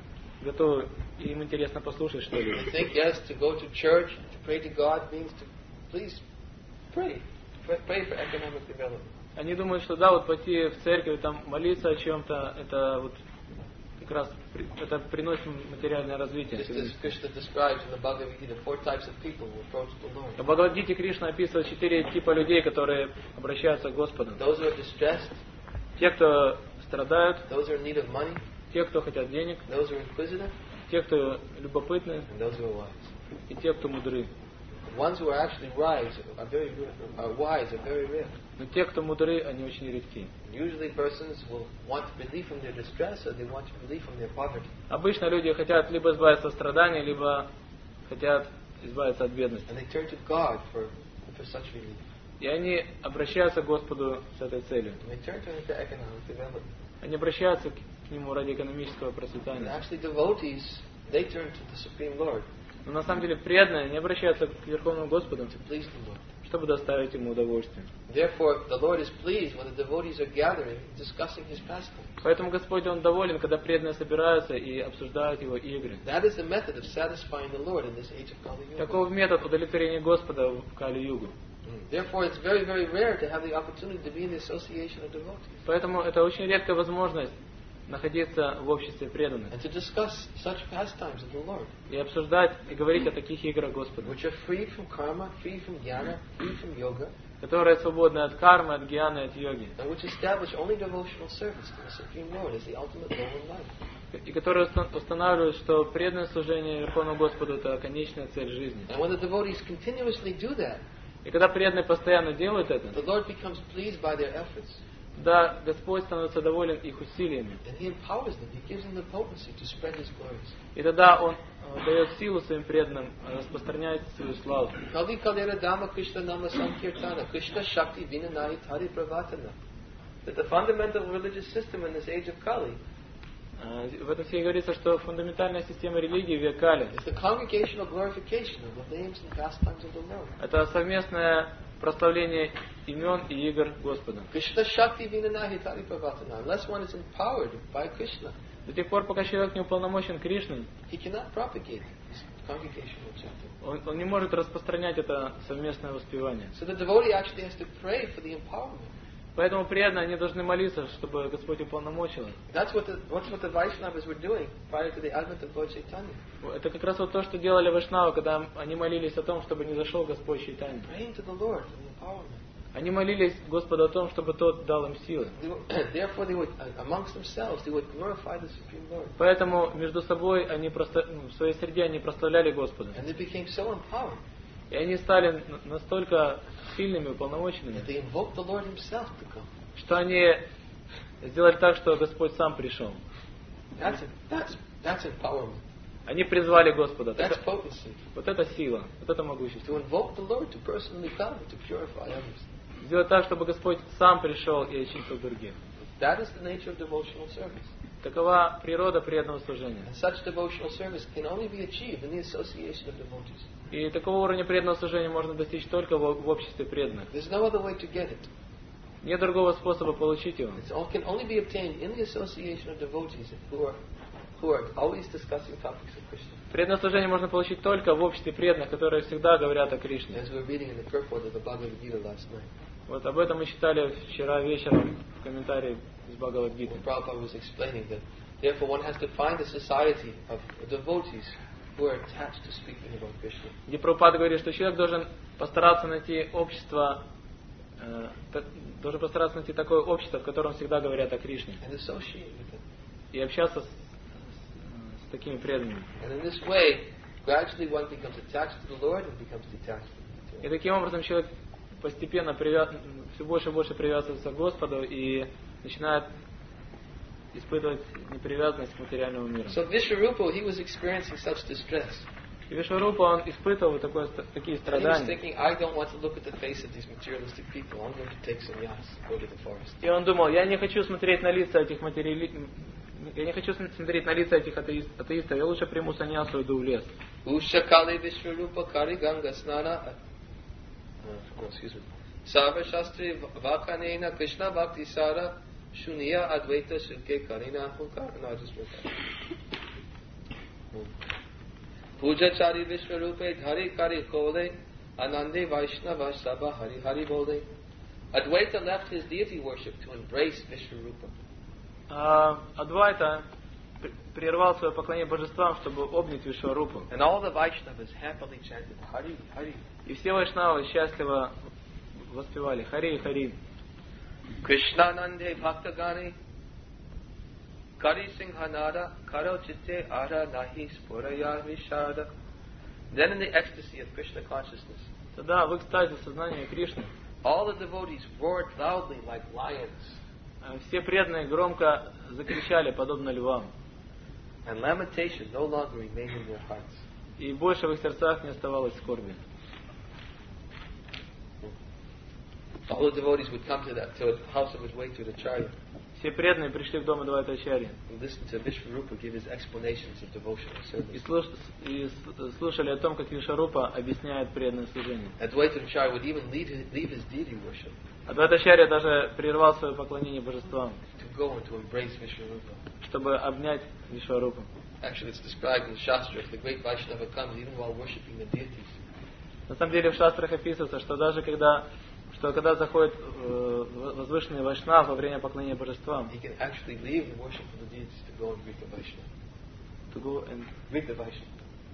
Speaker 2: готовы, им интересно послушать
Speaker 1: They
Speaker 2: что-либо.
Speaker 1: think, yes, to go to church, to pray to God means to please pray. Pray, pray for economic development.
Speaker 2: Они думают, что да, вот пойти в церковь, там молиться о чем-то, это вот как раз при- это приносит материальное развитие.
Speaker 1: Just as Krishna describes in the Bhagavad Gita, four types of people who approach the Lord.
Speaker 2: В Бхагавад-гите Кришна описывает четыре типа людей, которые обращаются к Господу.
Speaker 1: Those who are distressed,
Speaker 2: Те, кто страдают,
Speaker 1: those who are in need of money,
Speaker 2: те, кто хотят денег,
Speaker 1: those who are inquisitive,
Speaker 2: те, кто любопытны,
Speaker 1: and those who are wise.
Speaker 2: и те, кто мудры.
Speaker 1: The ones who are actually wise are very are wise are very rare.
Speaker 2: Но те, кто мудры, они очень редки.
Speaker 1: Usually persons will want relief from their distress or they want relief from their poverty.
Speaker 2: Обычно люди хотят либо избавиться от страданий, либо хотят избавиться от бедности.
Speaker 1: And they turn to God for, for such relief.
Speaker 2: И они обращаются к Господу с этой целью.
Speaker 1: And they turn to Him for economic development.
Speaker 2: Они обращаются к Нему ради экономического
Speaker 1: And
Speaker 2: процветания.
Speaker 1: actually devotees, they turn to the Supreme Lord
Speaker 2: Но на самом деле преданные не обращаются к Верховному Господу,
Speaker 1: to please the Lord.
Speaker 2: чтобы доставить Ему удовольствие.
Speaker 1: Therefore, the Lord is pleased when the devotees are gathering, discussing His pastimes.
Speaker 2: Поэтому Господь, Он доволен, когда преданные собираются и обсуждают Его игры.
Speaker 1: That is the method of satisfying the Lord in this age of Kali Yuga.
Speaker 2: Таков метод удовлетворения Господа в Кали-югу.
Speaker 1: Therefore, it's very, very rare to have the opportunity to be in the association of devotees
Speaker 2: Поэтому это очень редкая возможность находиться в обществе преданных
Speaker 1: and to discuss such pastimes of the Lord,
Speaker 2: и обсуждать и говорить о таких играх Господа,
Speaker 1: which are free from karma, free from jnana, free from yoga,
Speaker 2: которые свободны от кармы, от гьяны, от йоги,
Speaker 1: and which establish only devotional service to the Supreme Lord as the ultimate goal in life.
Speaker 2: и которые уста- устанавливают, что преданное служение Верховному Господу – это конечная цель жизни.
Speaker 1: And when the devotees continuously do that,
Speaker 2: И когда преданные постоянно делают это,
Speaker 1: the Lord becomes pleased by their efforts,
Speaker 2: да, Господь становится доволен их усилиями.
Speaker 1: and He empowers them. He gives them the potency to spread His glories.
Speaker 2: И тогда Он э, дает силу своим преданным распространять свою славу.
Speaker 1: Kali kalera dhamma Krishna nama sankirtana, Krishna shakti vinanayi tari pravatana. that the fundamental religious system in this age of Kali
Speaker 2: в этом стихе говорится, что фундаментальная система религии в век Кали
Speaker 1: is the congregational glorification of the names and pastimes of the Lord.
Speaker 2: Это совместное прославление имен и игр Господа.
Speaker 1: Krishna Shakti Vinana Hitari Pravatana. Unless one is empowered by Krishna,
Speaker 2: До тех пор, пока человек не уполномочен Кришной,
Speaker 1: he cannot propagate this congregational chanting.
Speaker 2: он, он не может распространять это совместное воспевание.
Speaker 1: So the devotee actually has to pray for the empowerment.
Speaker 2: Поэтому преданные, они должны молиться, чтобы Господь уполномочил их.
Speaker 1: That's what the, what's what the Vaishnavas were doing prior to the advent of Lord Chaitanya.
Speaker 2: Это как раз вот то, что делали Вайшнавы, когда они молились о том, чтобы не зашел Господь Чайтанья.
Speaker 1: Praying to the Lord for the empowerment.
Speaker 2: Они молились Господу о том, чтобы Тот дал им силы.
Speaker 1: They were, therefore, they would, amongst themselves, they would glorify the Supreme Lord.
Speaker 2: Поэтому между собой они просто, ну, в своей среде они прославляли Господа.
Speaker 1: And they became so empowered
Speaker 2: И они стали настолько сильными, уполномоченными,
Speaker 1: that they invoked the Lord Himself to come.
Speaker 2: что они сделали так, что Господь сам пришел.
Speaker 1: That's that's that's empowerment.
Speaker 2: Они призвали Господа.
Speaker 1: That's potency.
Speaker 2: Вот это сила, вот это могущество.
Speaker 1: To invoke the Lord to personally come to purify others.
Speaker 2: Сделать так, чтобы Господь сам пришел и очистил других.
Speaker 1: That is the nature of devotional service.
Speaker 2: Такова природа преданного служения.
Speaker 1: And such devotional service can only be achieved in the association of devotees.
Speaker 2: И такого уровня преданного служения можно достичь только в, в обществе преданных.
Speaker 1: There's no other way to get it.
Speaker 2: Нет другого способа получить его.
Speaker 1: It can only be obtained in the association of devotees who are who are always discussing topics of Krishna.
Speaker 2: Преданное служение можно получить только в обществе преданных, которые всегда говорят о Кришне.
Speaker 1: As we were reading in the purport of the Bhagavad Gita last night.
Speaker 2: Вот об этом мы читали вчера вечером в комментарии из Бхагавад-гиты.
Speaker 1: Prabhupada was explaining that therefore one has to find a society of devotees who are attached to speaking about Krishna.
Speaker 2: Где Прабхупада говорит, что человек должен постараться найти общество, э, должен постараться найти такое общество, в котором всегда говорят о Кришне.
Speaker 1: And associate with it.
Speaker 2: И общаться с, с, с такими преданными.
Speaker 1: And in this way, gradually one becomes attached to the Lord and becomes detached from the
Speaker 2: И таким образом человек постепенно привяз... все больше и больше привязывается к Господу и начинает испытывать непривязанность к материальному миру.
Speaker 1: So Vishwarupa, he was experiencing such distress.
Speaker 2: И Вишварупа, он испытывал такое, такие
Speaker 1: And he was
Speaker 2: страдания.
Speaker 1: thinking, I don't want to look at the face of these materialistic people. I'm going to take sannyas, go to the forest.
Speaker 2: И он думал, я не хочу смотреть на лица этих материали... я не хочу смотреть на лица этих атеист... атеистов, я лучше приму саньясу и иду в лес.
Speaker 1: Ushakali Vishwarupa Kari Ganga Snana. Uh, excuse me. Sarva Shastri Vakanena Krishna Bhakti Sara Shuniya Advaita Shilke Karina Hunkar. No, I just wrote that. Pujachari Vishwarupe Dhari Kari Kole Anande Vaishnava Sabha Hari Hari Bole. Advaita left his deity worship to embrace Vishwarupa.
Speaker 2: А Адвайта прервал свое поклонение божествам, чтобы обнять Вишварупу.
Speaker 1: And all the Vaishnavas happily chanted Hari Hari.
Speaker 2: И все вайшнавы счастливо воспевали Хари Хари.
Speaker 1: Krishna Nande Bhaktagani Kari Singhanada Karo Chitte Ara Nahi Spuraya Vishada. Then in the ecstasy of Krishna consciousness,
Speaker 2: Тогда в экстазе сознания Кришны
Speaker 1: all the devotees roared loudly like lions,
Speaker 2: все преданные громко закричали, подобно львам.
Speaker 1: and lamentation no longer remained in their hearts.
Speaker 2: И больше в их сердцах не оставалось скорби.
Speaker 1: All the devotees would come to that to the house of his way to the Acharya
Speaker 2: Все преданные пришли к дому Адвайтачарьи
Speaker 1: and listened to Vishwarupa give his explanations of devotional
Speaker 2: и,
Speaker 1: service.
Speaker 2: слуш... и с- слушали о том, как Вишварупа объясняет преданное служение.
Speaker 1: Advaita Acharya would even leave his, leave his deity worship
Speaker 2: Адвайтачарья даже прервал свое поклонение божествам,
Speaker 1: to go and to embrace Vishwarupa.
Speaker 2: чтобы обнять Вишварупу.
Speaker 1: Actually, it's described in the Shastra, if the great Vaishnava comes, even while worshipping the deities,
Speaker 2: На самом деле в шастрах описывается, что даже когда, что когда заходит э, возвышенный вайшнав во время поклонения божествам,
Speaker 1: he can actually leave the worship of the deities to go and greet the Vaishnava.
Speaker 2: to go and...
Speaker 1: Greet the Vaishnava.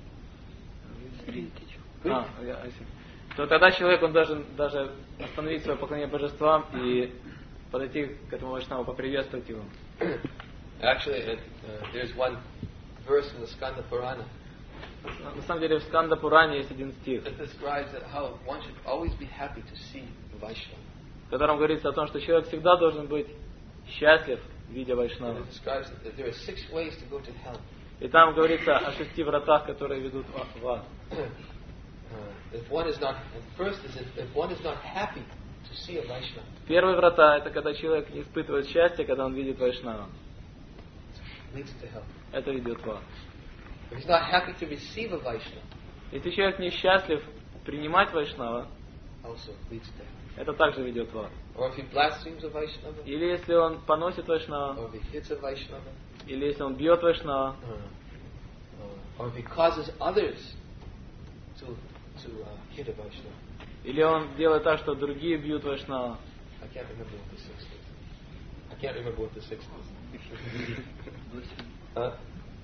Speaker 2: А, я- I see. то тогда человек он должен даже остановить свое поклонение божествам и подойти к этому вайшнаву, поприветствовать его.
Speaker 1: Actually, uh, uh, there's one verse in the Skanda Purana
Speaker 2: На самом деле в Сканда Пуране есть один стих,
Speaker 1: that describes that how one should always be happy to see the Vaishnava.
Speaker 2: в котором говорится о том, что человек всегда должен быть счастлив, видя
Speaker 1: And
Speaker 2: вайшнава.
Speaker 1: it describes that there are six ways to go to hell.
Speaker 2: И там говорится о шести вратах, которые ведут в ад.
Speaker 1: Uh, if one is not, and first is if, if one is not happy to to see a Vaishnava.
Speaker 2: Первые врата — это когда человек не испытывает счастья, когда он видит Вайшнава.
Speaker 1: Leads to hell.
Speaker 2: Это ведет в ад.
Speaker 1: If he's not happy to receive a Vaishnava,
Speaker 2: Если человек несчастлив принимать Вайшнава,
Speaker 1: also leads to hell.
Speaker 2: это также ведет в ад.
Speaker 1: Or if he blasphemes a Vaishnava,
Speaker 2: Или если он поносит Вайшнава,
Speaker 1: or if he hits a Vaishnava,
Speaker 2: или если он бьет Вайшнава,
Speaker 1: uh, uh, or if he causes others to to uh, hit a Vaishnava.
Speaker 2: или он делает так, что другие бьют Вайшнава.
Speaker 1: I can't remember what the sixth is. I can't remember what the sixth is. Huh?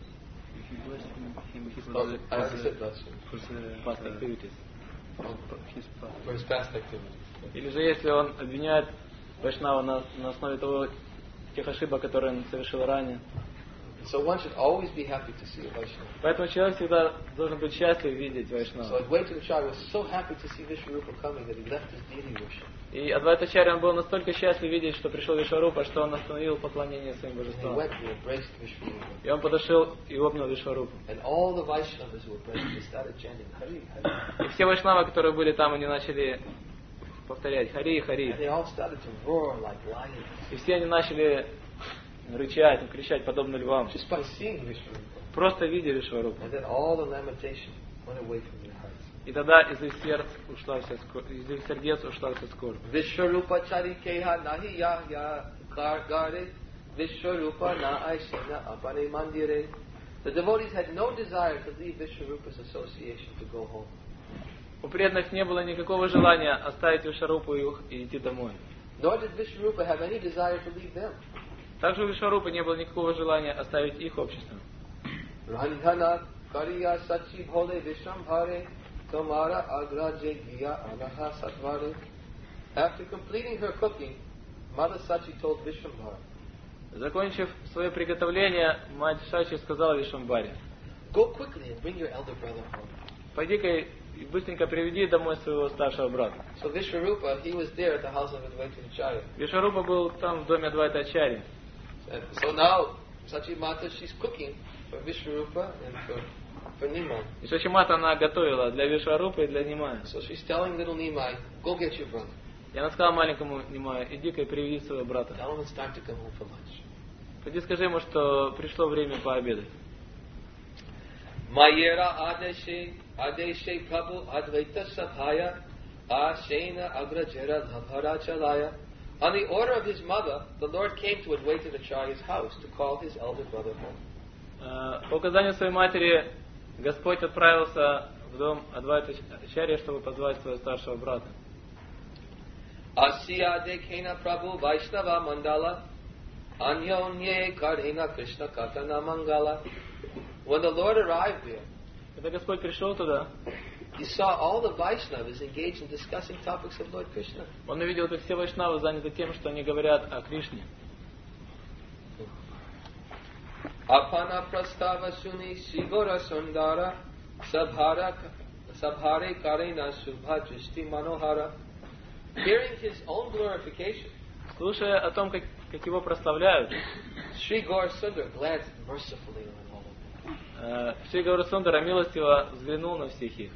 Speaker 1: Oh, I already said blasphemy.
Speaker 2: Past activities.
Speaker 1: For his past activities.
Speaker 2: Или же если он обвиняет Вайшнава на, на основе того, тех ошибок, которые он совершил ранее.
Speaker 1: So one should always be happy to see a Vaishnava.
Speaker 2: Поэтому человек всегда должен быть счастлив видеть Вайшнава.
Speaker 1: So Advaitacharya was so happy to see Vishwarupa coming that he left his deity worship.
Speaker 2: И Адвайтачарья он был настолько счастлив видеть, что пришел Вишварупа, что он остановил поклонение своим
Speaker 1: And he
Speaker 2: божествам.
Speaker 1: went and embraced Vishwarupa.
Speaker 2: И он подошел и обнял Вишварупу.
Speaker 1: And all the Vaishnavas who were present, they started chanting Hari Hari.
Speaker 2: И все вайшнавы, которые были там, они начали повторять Хари,
Speaker 1: And
Speaker 2: Хари.
Speaker 1: they all started to roar like lions.
Speaker 2: И все они начали рычать, кричать, подобно львам.
Speaker 1: Just by seeing Vishwarupa.
Speaker 2: Просто видя Вишварупу.
Speaker 1: And then all the lamentation went away from their hearts.
Speaker 2: И тогда из их сердц ушла вся скорбь, из их сердец ушла вся скорбь.
Speaker 1: Vishwarupa chari keha nahi ya ya gargare Vishwarupa na aishena apane mandire. The devotees had no desire to leave Vishwarupa's association to go home.
Speaker 2: У преданных не было никакого желания оставить Вишварупу и ух- и идти домой.
Speaker 1: Nor did Vishwarupa have any desire to leave them.
Speaker 2: Также у Вишварупы не было никакого желания оставить их общество.
Speaker 1: Randhana kariya sachi bhole vishambhare tomara agraje giya anaha satvare. After completing her cooking, Mother Sachi told Vishambhara,
Speaker 2: Закончив свое приготовление, мать Сачи сказала Вишвамбаре:
Speaker 1: go quickly and bring your elder brother home.
Speaker 2: пойди-ка и быстренько приведи домой своего старшего брата.
Speaker 1: So Vishwarupa, he was there at the house of Advaitacharya.
Speaker 2: Вишварупа был там в доме Адвайтачарьи.
Speaker 1: And so now, Sachi Mata, she's cooking for Vishwarupa and for, for Nimai.
Speaker 2: И Шачимата она готовила для Вишварупы и для Нимая.
Speaker 1: So she's telling little Nimai, go get your brother.
Speaker 2: И она сказала маленькому Нимаю: иди-ка и приведи своего брата.
Speaker 1: Tell him it's time to come home for lunch.
Speaker 2: Пойди скажи ему, что пришло время пообедать.
Speaker 1: Mayera Adeshe Adeshe Prabhu Advaita Sabhaya Ashena Agrajera Dhabhara Chalaya. On the order of his mother, the Lord came to Advaitacharya's house to call his elder brother home.
Speaker 2: Э, По указанию своей матери Господь отправился в дом Адвайтачарьи, чтобы позвать своего старшего брата.
Speaker 1: Asya Dekena Prabhu Vaishnava Mandala Anyonye Karena Krishna Katana Mangala. When the Lord arrived there,
Speaker 2: Когда Господь пришел туда,
Speaker 1: he saw all the Vaishnavas engaged in discussing topics of Lord Krishna.
Speaker 2: он увидел, как все вайшнавы заняты тем, что они говорят о Кришне.
Speaker 1: Apana Prastava Suni Sigora Sundara Sabhara Sabhare Karena Subha Drishti Manohara. Hearing his own glorification,
Speaker 2: Слушая о том, как, как его прославляют,
Speaker 1: Sri Gaur Sundar glanced mercifully on all of them.
Speaker 2: э, Шри Гаурасундара милостиво взглянул на всех их.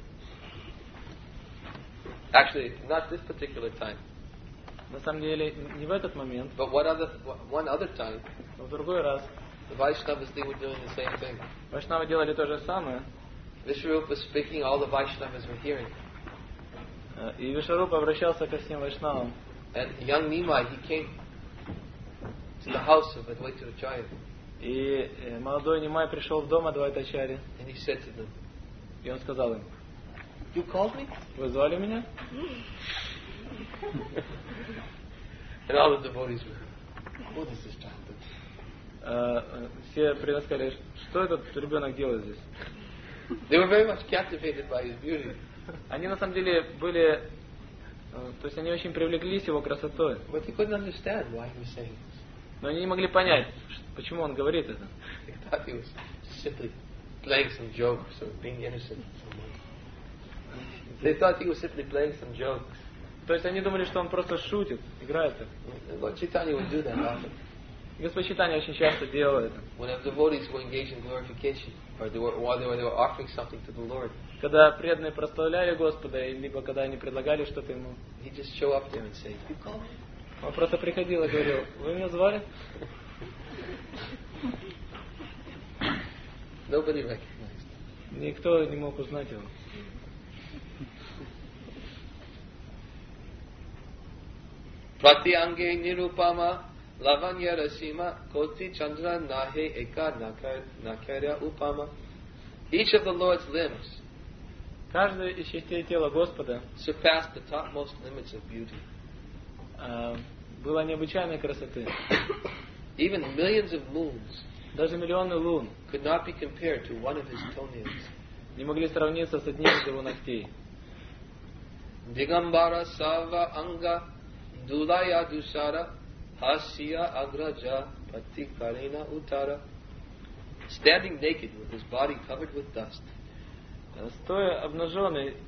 Speaker 1: Actually, not this particular time,
Speaker 2: На самом деле, не в этот момент,
Speaker 1: but one other one other time,
Speaker 2: но в другой раз.
Speaker 1: the Vaishnavas, they were doing the same thing.
Speaker 2: Вайшнавы делали то же самое.
Speaker 1: Vishwarupa speaking, all the Vaishnavas were hearing.
Speaker 2: Э, И Вишварупа обращался ко всем вайшнавам.
Speaker 1: And young Nimai, he came to the house of Advaitacharya,
Speaker 2: И э, молодой Нимай пришел в дом Адвайтачарьи,
Speaker 1: and he said to them,
Speaker 2: и он сказал им:
Speaker 1: you called me?
Speaker 2: вы звали меня?
Speaker 1: And all the devotees were, what is this child doing?
Speaker 2: Э, э, Все преданные сказали: что этот ребенок делает здесь?
Speaker 1: They were very much captivated by his beauty.
Speaker 2: Они на самом деле были, э, то есть они очень привлеклись его красотой,
Speaker 1: But they couldn't understand why he was saying this.
Speaker 2: но они не могли понять, ш- почему он говорит это.
Speaker 1: They thought he was simply playing some jokes or being innocent. They thought he was simply playing some jokes.
Speaker 2: То есть они думали, что он просто шутит, играет так.
Speaker 1: And Lord Chaitanya would do that often.
Speaker 2: Господь Чайтанья очень часто делал это.
Speaker 1: Whenever devotees were engaged in glorification, or they were, while they were, they were offering something to the Lord,
Speaker 2: Когда преданные прославляли Господа, либо когда они предлагали что-то Ему,
Speaker 1: he'd just show up there and say, "You call me?"
Speaker 2: он просто приходил и говорил: вы меня звали?
Speaker 1: Nobody recognized.
Speaker 2: Никто не мог узнать его.
Speaker 1: Pratyange nirupama lavanya rasima koti chandra nahe eka nakarya upama. Each of the Lord's limbs
Speaker 2: Каждая из частей тела Господа
Speaker 1: surpassed the topmost limits of beauty.
Speaker 2: э, была необычайной красоты.
Speaker 1: Even millions of moons
Speaker 2: Даже миллионы лун
Speaker 1: could not be compared to one of his toenails.
Speaker 2: не могли сравниться с одним из его ногтей.
Speaker 1: Digambara sava anga dulaya dusara hasya agraja patikarena utara. Standing naked with his body covered with dust,
Speaker 2: Э, Стоя обнаженный, э,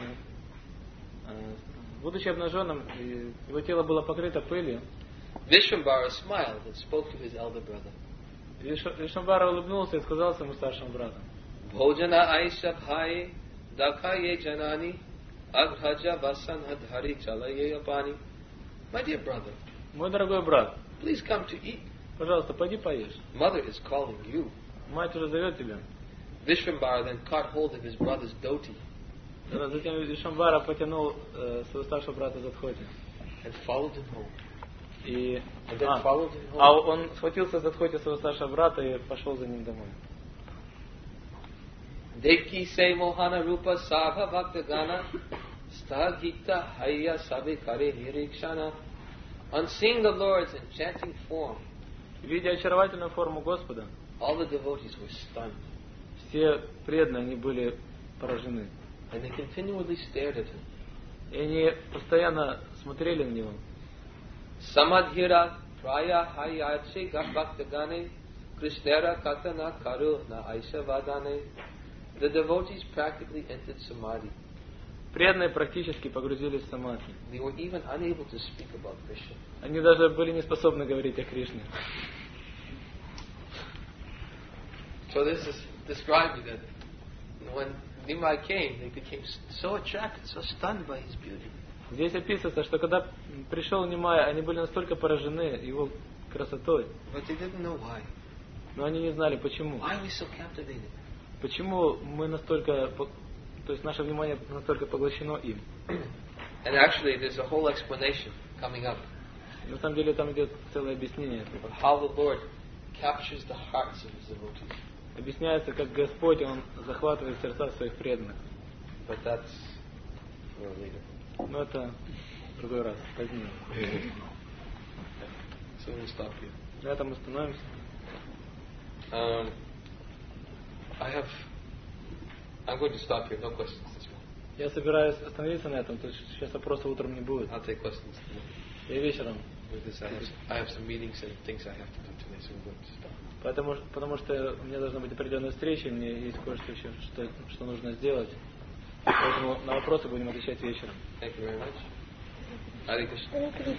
Speaker 2: э, будучи обнаженным, э, его тело было покрыто пылью.
Speaker 1: Vishwambara smiled and spoke to his elder brother.
Speaker 2: Виш- Вишнамбара улыбнулся и сказал своему старшему брату:
Speaker 1: Bhojana aisha bhai dakaye janani agraja vasanhadhari chalaye apani. My dear brother,
Speaker 2: мой дорогой брат,
Speaker 1: please come to eat.
Speaker 2: пожалуйста, пойди поешь.
Speaker 1: Mother is calling you.
Speaker 2: Мать уже зовет тебя.
Speaker 1: Vishwambara then caught hold of his brother's dhoti
Speaker 2: Затем Вишнамбара потянул э, своего старшего брата за дхоти.
Speaker 1: and followed him home.
Speaker 2: И
Speaker 1: And then
Speaker 2: а,
Speaker 1: followed him
Speaker 2: а
Speaker 1: home.
Speaker 2: он схватился за дхоти своего старшего брата и пошел за ним домой.
Speaker 1: Devki se mohana rupa sabha bhakta gana stagita hayya sabe kare nirikshana. On seeing the Lord's enchanting form,
Speaker 2: Видя очаровательную форму Господа,
Speaker 1: all the devotees were stunned,
Speaker 2: все преданные, они были поражены.
Speaker 1: and they continually stared at him.
Speaker 2: И они постоянно смотрели на него.
Speaker 1: Samadhira praya hayache bhakta gane krishnera katana karu na aisha vadane. The devotees practically entered samadhi.
Speaker 2: Преданные практически погрузились в самадхи.
Speaker 1: They were even unable to speak about Krishna.
Speaker 2: Они даже были не способны говорить о Кришне.
Speaker 1: So this is describing that when Nimai came, they became so attracted, so stunned by his beauty.
Speaker 2: Здесь описывается, что когда пришел Нимай, они были настолько поражены его красотой,
Speaker 1: But they didn't know why.
Speaker 2: но они не знали почему.
Speaker 1: Why are we so captivated?
Speaker 2: Почему мы настолько, по- то есть наше внимание настолько поглощено им.
Speaker 1: And actually, there's a whole explanation coming up
Speaker 2: На самом деле там идет целое объяснение.
Speaker 1: of how the Lord captures the hearts of his devotees.
Speaker 2: Объясняется, как Господь, Он захватывает сердца своих преданных.
Speaker 1: But that's for later.
Speaker 2: Но это в другой раз, позднее.
Speaker 1: So we'll stop here.
Speaker 2: На этом остановимся.
Speaker 1: Um, I have. I'm going to stop here. No questions this morning.
Speaker 2: Я собираюсь остановиться на этом, то есть сейчас вопросов утром не будет.
Speaker 1: I'll take questions tomorrow.
Speaker 2: И вечером.
Speaker 1: Because I have, I have some meetings and things I have to do today, so we're going to stop.
Speaker 2: Потому, потому что у меня должна быть определенная встреча, мне есть кое-что еще, что, что нужно сделать. Поэтому на вопросы будем отвечать вечером.
Speaker 1: Thank you very much. Hare Krishna.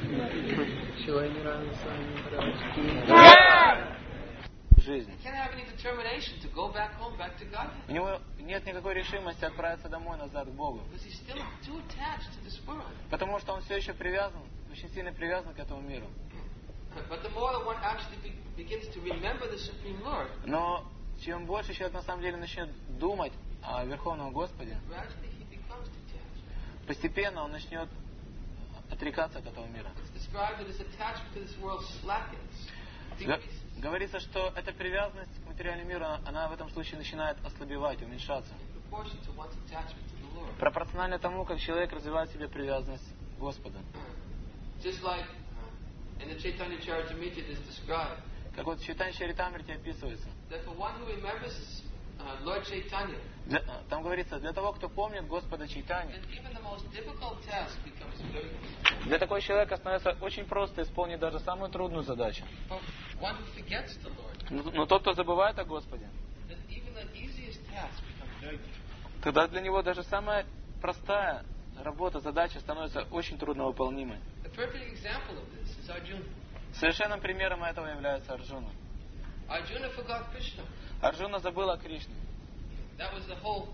Speaker 2: Жизнь.
Speaker 1: He can't have any determination to go back home, back to God,
Speaker 2: У него нет никакой решимости отправиться домой, назад к Богу.
Speaker 1: because he's still too attached to this world.
Speaker 2: Потому что он все еще привязан, очень сильно привязан к этому миру.
Speaker 1: But the more that one actually be, begins to remember the Supreme Lord,
Speaker 2: Но чем больше человек на самом деле начнет думать о Верховном Господе,
Speaker 1: gradually he becomes detached.
Speaker 2: постепенно он начнет отрекаться от этого мира.
Speaker 1: It's described that his attachment to this world slackens,
Speaker 2: Г-
Speaker 1: decreases,
Speaker 2: Говорится, что эта привязанность к материальному миру, она в этом случае начинает ослабевать, уменьшаться.
Speaker 1: in proportion to one's attachment to the Lord.
Speaker 2: Пропорционально тому, как человек развивает в себе привязанность к Господу.
Speaker 1: Just like uh, in the Chaitanya Charitamrita it is described
Speaker 2: Как вот в Чайтанья Чаритамрите описывается.
Speaker 1: that for one who remembers uh, Lord Chaitanya,
Speaker 2: Для- там говорится, для того, кто помнит Господа Чайтанью,
Speaker 1: then even the most difficult task becomes very easy.
Speaker 2: для такого человека становится очень просто исполнить даже самую трудную задачу.
Speaker 1: For one who forgets the Lord,
Speaker 2: Но, но тот, кто забывает о Господе,
Speaker 1: then even the easiest task becomes very difficult.
Speaker 2: тогда для него даже самая простая работа, задача становится очень трудновыполнимой.
Speaker 1: The perfect example of this is Arjuna.
Speaker 2: Совершенным примером этого является Арджуна.
Speaker 1: Arjuna forgot Krishna.
Speaker 2: Арджуна забыл о Кришне.
Speaker 1: That was the whole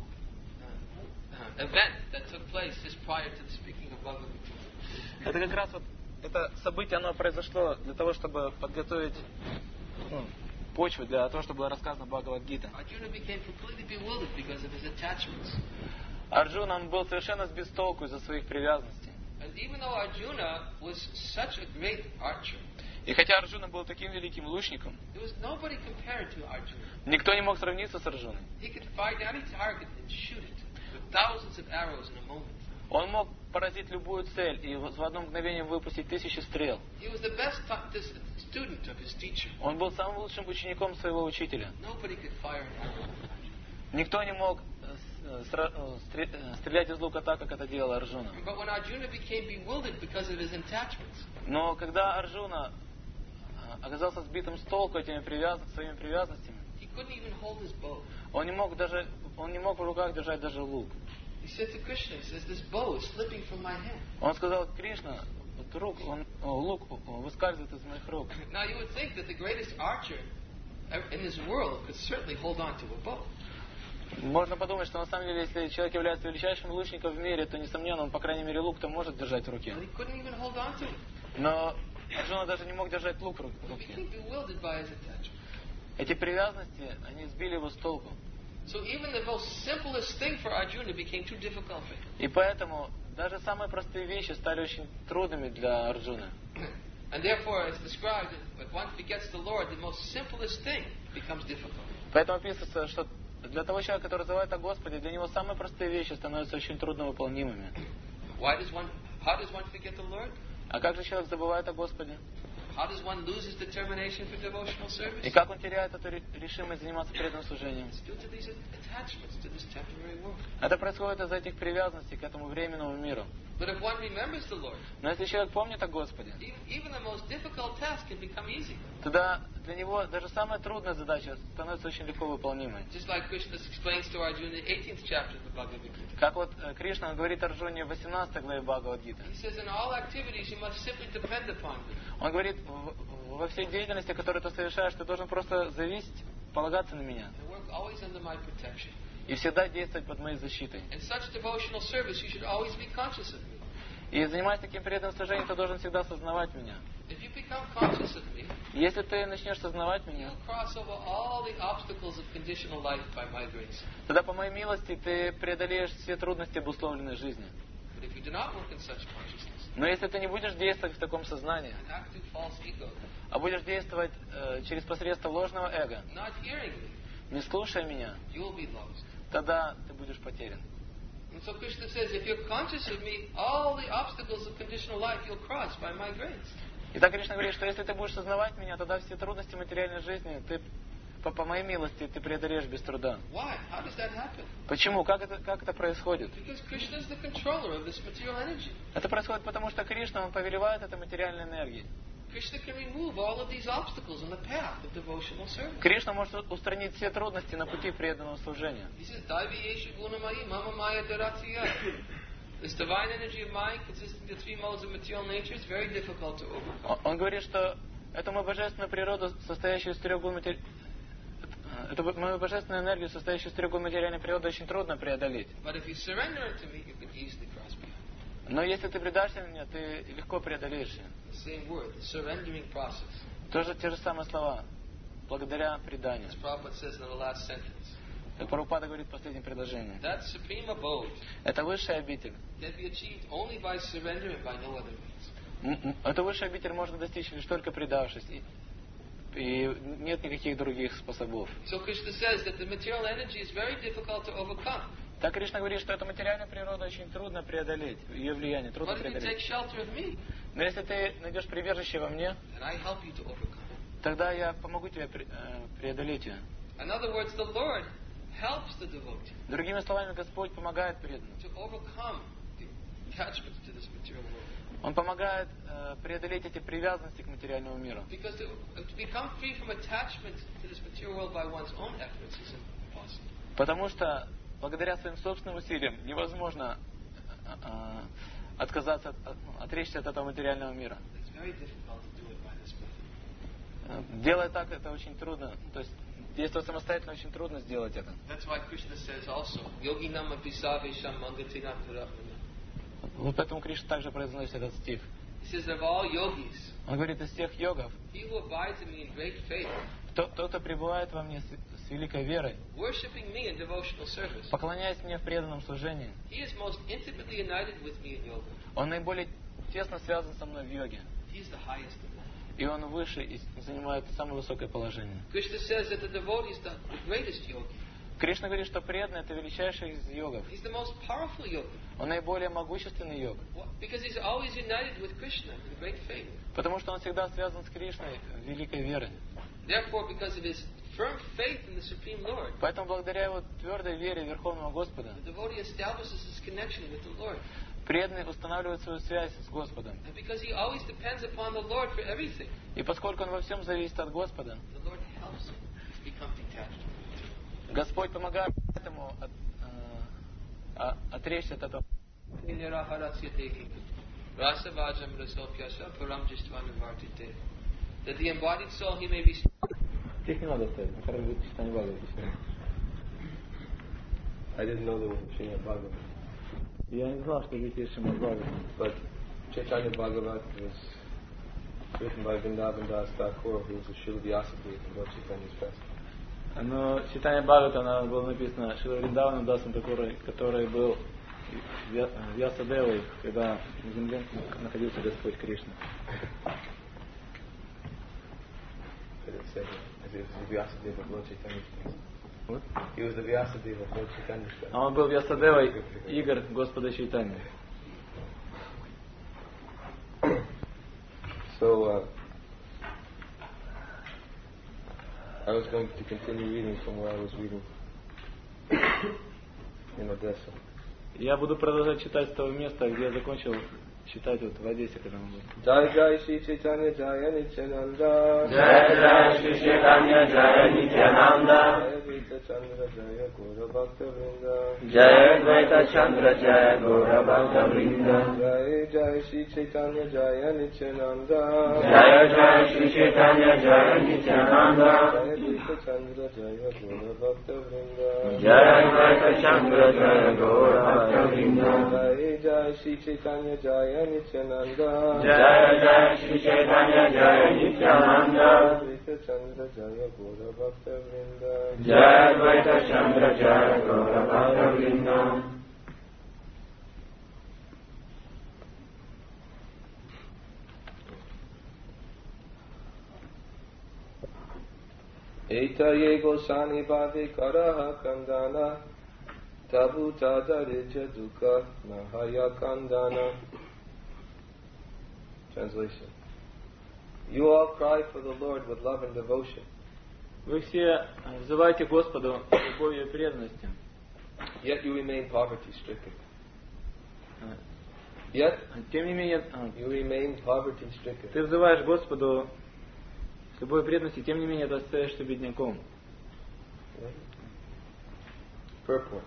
Speaker 1: uh, uh, event that took place just prior to the speaking of Bhagavad Gita.
Speaker 2: Это как раз вот это событие, оно произошло для того, чтобы подготовить ну, почву для того, чтобы было рассказано Бхагавад-гита.
Speaker 1: Arjuna became completely bewildered because of his attachments.
Speaker 2: Арджуна, он был совершенно сбит с толку из-за своих привязанностей.
Speaker 1: And even though Arjuna was such a great archer,
Speaker 2: И хотя Арджуна был таким великим лучником,
Speaker 1: there was nobody compared to Arjuna.
Speaker 2: никто не мог сравниться с Арджуной.
Speaker 1: He could find any target and shoot it with thousands of arrows in a moment.
Speaker 2: Он мог поразить любую цель и в одно мгновение выпустить тысячи стрел.
Speaker 1: He was the best ta- dis- student of his teacher.
Speaker 2: Он был самым лучшим учеником своего учителя.
Speaker 1: Nobody could fire an arrow like Arjuna.
Speaker 2: Никто не мог э, сра- э, стре- э, стрелять из лука так, как это делал Арджуна.
Speaker 1: But when Arjuna became bewildered because of his attachments,
Speaker 2: Но когда Арджуна э, оказался сбитым с толку этими привяз- своими привязанностями,
Speaker 1: he couldn't even hold his bow.
Speaker 2: он не мог даже, он не мог в руках держать даже лук.
Speaker 1: He said to Krishna, he says, this bow is slipping from my hand.
Speaker 2: Он сказал: Кришна, вот рук, он, о, лук о, выскальзывает из моих рук.
Speaker 1: Now you would think that the greatest archer in this world could certainly hold on to a bow.
Speaker 2: Можно подумать, что на самом деле, если человек является величайшим лучником в мире, то, несомненно, он, по крайней мере, лук-то может держать в руке.
Speaker 1: But he couldn't even hold on to it.
Speaker 2: Но Арджуна даже не мог держать лук в ру- в
Speaker 1: He
Speaker 2: руке.
Speaker 1: became bewildered by his attachment.
Speaker 2: Эти привязанности, они сбили его с толку.
Speaker 1: So even the most simplest thing for Arjuna became too difficult for him.
Speaker 2: И поэтому даже самые простые вещи стали очень трудными для Арджуны.
Speaker 1: And therefore, it's described that if one forgets the Lord, the most simplest thing becomes difficult.
Speaker 2: Поэтому описывается, что для того человека, который называет о Господе, для него самые простые вещи становятся очень трудновыполнимыми.
Speaker 1: Why does one, how does one forget the Lord?
Speaker 2: А как же человек забывает о Господе?
Speaker 1: How does one lose his determination for devotional service?
Speaker 2: И как он теряет эту ре- решимость заниматься преданным служением?
Speaker 1: It's due to these attachments to this temporary world.
Speaker 2: Это происходит из-за этих привязанностей к этому временному миру.
Speaker 1: But if one remembers the Lord,
Speaker 2: Но если человек помнит о Господе,
Speaker 1: even, even the most difficult task can become easy.
Speaker 2: тогда для него даже самая трудная задача становится очень легко выполнимой.
Speaker 1: Just like Krishna explains to Arjuna in the eighteenth chapter of the Bhagavad Gita.
Speaker 2: Как вот э, Кришна говорит Арджуне в восемнадцатой главе Бхагавад-гиты.
Speaker 1: He says, in all activities you must simply depend upon me.
Speaker 2: Он говорит: в- во всей деятельности, которую ты совершаешь, ты должен просто зависеть, полагаться на меня.
Speaker 1: And work always under my protection.
Speaker 2: И всегда действовать под моей защитой.
Speaker 1: In such devotional service, you should always be conscious of me.
Speaker 2: И занимаясь таким преданным служением, ты должен всегда сознавать меня.
Speaker 1: If you become conscious of me,
Speaker 2: Если ты начнешь сознавать меня,
Speaker 1: you'll cross over all the obstacles of conditional life by my grace.
Speaker 2: тогда по моей милости ты преодолеешь все трудности обусловленной жизни.
Speaker 1: But if you do not work in such consciousness,
Speaker 2: Но если ты не будешь действовать в таком сознании,
Speaker 1: and act through false ego,
Speaker 2: а будешь действовать э, через посредство ложного эго,
Speaker 1: not hearing me,
Speaker 2: не слушая меня,
Speaker 1: you will be lost.
Speaker 2: тогда ты будешь потерян.
Speaker 1: And so Krishna says, if you're conscious of me, all the obstacles of conditional life you'll cross by my grace.
Speaker 2: И так Кришна говорит, что если ты будешь сознавать меня, тогда все трудности материальной жизни ты по, по моей милости ты преодолеешь без труда.
Speaker 1: Why? How does that happen?
Speaker 2: Почему? Как это, как это происходит?
Speaker 1: Because Krishna is the controller of this material energy.
Speaker 2: Это происходит потому, что Кришна, он повелевает этой материальной энергией.
Speaker 1: Krishna can remove all of these obstacles in the path of devotional service.
Speaker 2: Кришна может устранить все трудности на пути преданного служения.
Speaker 1: He says, Daivi Yeshu Gunamayi Mama Maya Daratiya. This divine energy of mind, consisting of three modes of material nature, is very difficult to overcome.
Speaker 2: Он он говорит, что эту мою божественную природу, состоящую из трех гун матери... Эту мою божественную энергию, состоящую из трех гун материальной природы, очень трудно преодолеть.
Speaker 1: But if you surrender it to me, you can easily cross beyond.
Speaker 2: Но если ты предашься мне, ты легко преодолеешь ее.
Speaker 1: The same word, the surrendering process.
Speaker 2: Тоже те же самые слова. Благодаря преданию.
Speaker 1: As Prabhupada says in the last sentence.
Speaker 2: Как Прабхупада говорит в последнем предложении.
Speaker 1: That supreme abode
Speaker 2: Это высшая обитель.
Speaker 1: can be achieved only by surrender and by no other means.
Speaker 2: М- м- Эту высшую обитель можно достичь лишь только предавшись. И, и нет никаких других способов.
Speaker 1: So Krishna says that the material energy is very difficult to overcome.
Speaker 2: Так Кришна говорит, что эту материальную природу очень трудно преодолеть. Ее влияние трудно
Speaker 1: But if you take
Speaker 2: преодолеть.
Speaker 1: shelter of me,
Speaker 2: Но если ты найдешь прибежище во мне,
Speaker 1: then I help you to overcome it.
Speaker 2: тогда я помогу тебе пре- э, преодолеть ее.
Speaker 1: In other words, the Lord helps the devotee
Speaker 2: Другими словами, Господь помогает преданным.
Speaker 1: to overcome the attachments to this material world.
Speaker 2: Он помогает э, преодолеть эти привязанности к материальному миру.
Speaker 1: Because to, to become free from attachment to this material world by one's own efforts is impossible.
Speaker 2: Потому что благодаря своим собственным усилиям невозможно э, э, отказаться, от, от- отречься от этого материального мира.
Speaker 1: It's very difficult to do it by this way.
Speaker 2: Делая так, это очень трудно. То есть действовать самостоятельно очень трудно сделать это.
Speaker 1: That's why Krishna says also, yogi nama pisavesham mangatina purahmana.
Speaker 2: Вот поэтому Кришна также произносит этот стих.
Speaker 1: He says of all yogis,
Speaker 2: Он говорит из всех йогов,
Speaker 1: he who abides in me in great faith,
Speaker 2: тот, кто пребывает во мне с, с великой верой,
Speaker 1: worshipping me in devotional service,
Speaker 2: поклоняясь мне в преданном служении,
Speaker 1: he is most intimately united with me in yoga.
Speaker 2: он наиболее тесно связан со мной в йоге.
Speaker 1: He is the highest of them.
Speaker 2: И он выше и занимает самое высокое положение.
Speaker 1: Krishna says that the devotee is the, the greatest yogi.
Speaker 2: Кришна говорит, что преданный это величайший из йогов.
Speaker 1: He's the most powerful yogi.
Speaker 2: Он наиболее могущественный йог.
Speaker 1: Because he's always united with Krishna in great faith.
Speaker 2: Потому что он всегда связан с Кришной в великой верой.
Speaker 1: Therefore, because of his firm faith in the Supreme Lord,
Speaker 2: поэтому благодаря его твердой вере в Верховного Господа,
Speaker 1: the devotee establishes his connection with the Lord.
Speaker 2: преданный устанавливает свою связь с Господом.
Speaker 1: And because he always depends upon the Lord for everything,
Speaker 2: и поскольку он во всем зависит от Господа,
Speaker 1: the Lord helps him become detached.
Speaker 2: Господь помогает этому от, э, отречься от этого.
Speaker 1: That the embodied soul he may be.
Speaker 2: Стих не надо ставить, на втором будет читание Бхагавата.
Speaker 1: I didn't know there was a Srimad Bhagavatam.
Speaker 2: Я не знал, что здесь есть Srimad Bhagavatam.
Speaker 1: But Chaitanya Bhagavat was written by Vrindavan Das Thakur, who was a Srila Vyasadeva in Lord Chaitanya's fest.
Speaker 2: Но читание Бхагаватана было написано Шрила Вриндаваном Дасом Такурой, который был Вьясадевой, когда на земле находился Господь Кришна.
Speaker 1: He was the Vyasadeva of Lord Chaitanya's fest.
Speaker 2: А он был Вьясадевой игр Господа Чайтаньи.
Speaker 1: So, uh, I was going to continue reading from where I was reading in Odessa.
Speaker 2: Я буду продолжать читать с того места, где я закончил читать вот в Одессе, когда мы были.
Speaker 1: Jai Jai Shri Chaitanya Jaya Nityananda.
Speaker 3: Jai Jai Shri Chaitanya Jaya Nityananda.
Speaker 1: Jaya Vita Chandra Jaya Gaura Bhakta Vrinda.
Speaker 3: Jaya Advaita Chandra Jaya Gaura Bhakta Vrinda.
Speaker 1: Jai Jai Shri Chaitanya Jaya Nityananda.
Speaker 3: Jaya Jai Shri Chaitanya Jaya Nityananda.
Speaker 1: Jaya Vita Chandra Jaya Gaura Bhakta Vrinda.
Speaker 3: Jaya Advaita Chandra Jaya Gaura Bhakta Vrinda.
Speaker 1: Jai Jai Shri Chaitanya Jaya Nityananda.
Speaker 3: Jaya Jaya Shri Chaitanya Jaya Nityananda.
Speaker 1: Vita Chandra Jaya Gaura Bhakta Vrinda.
Speaker 3: Jaya Advaita Chandra Jaya Gaura Bhakta Vrinda.
Speaker 1: Eta yego sani bhave karaha kandana tabu tadarija dukkha nahaya kandana. Translation. You all cry for the Lord with love and devotion.
Speaker 2: Вы все взываете Господу любовью и преданностью.
Speaker 1: Yet you remain poverty stricken. Yet
Speaker 2: Тем не менее,
Speaker 1: you remain poverty stricken.
Speaker 2: ты взываешь Господу с любой преданностью, тем не менее ты остаешься бедняком.
Speaker 1: Purport.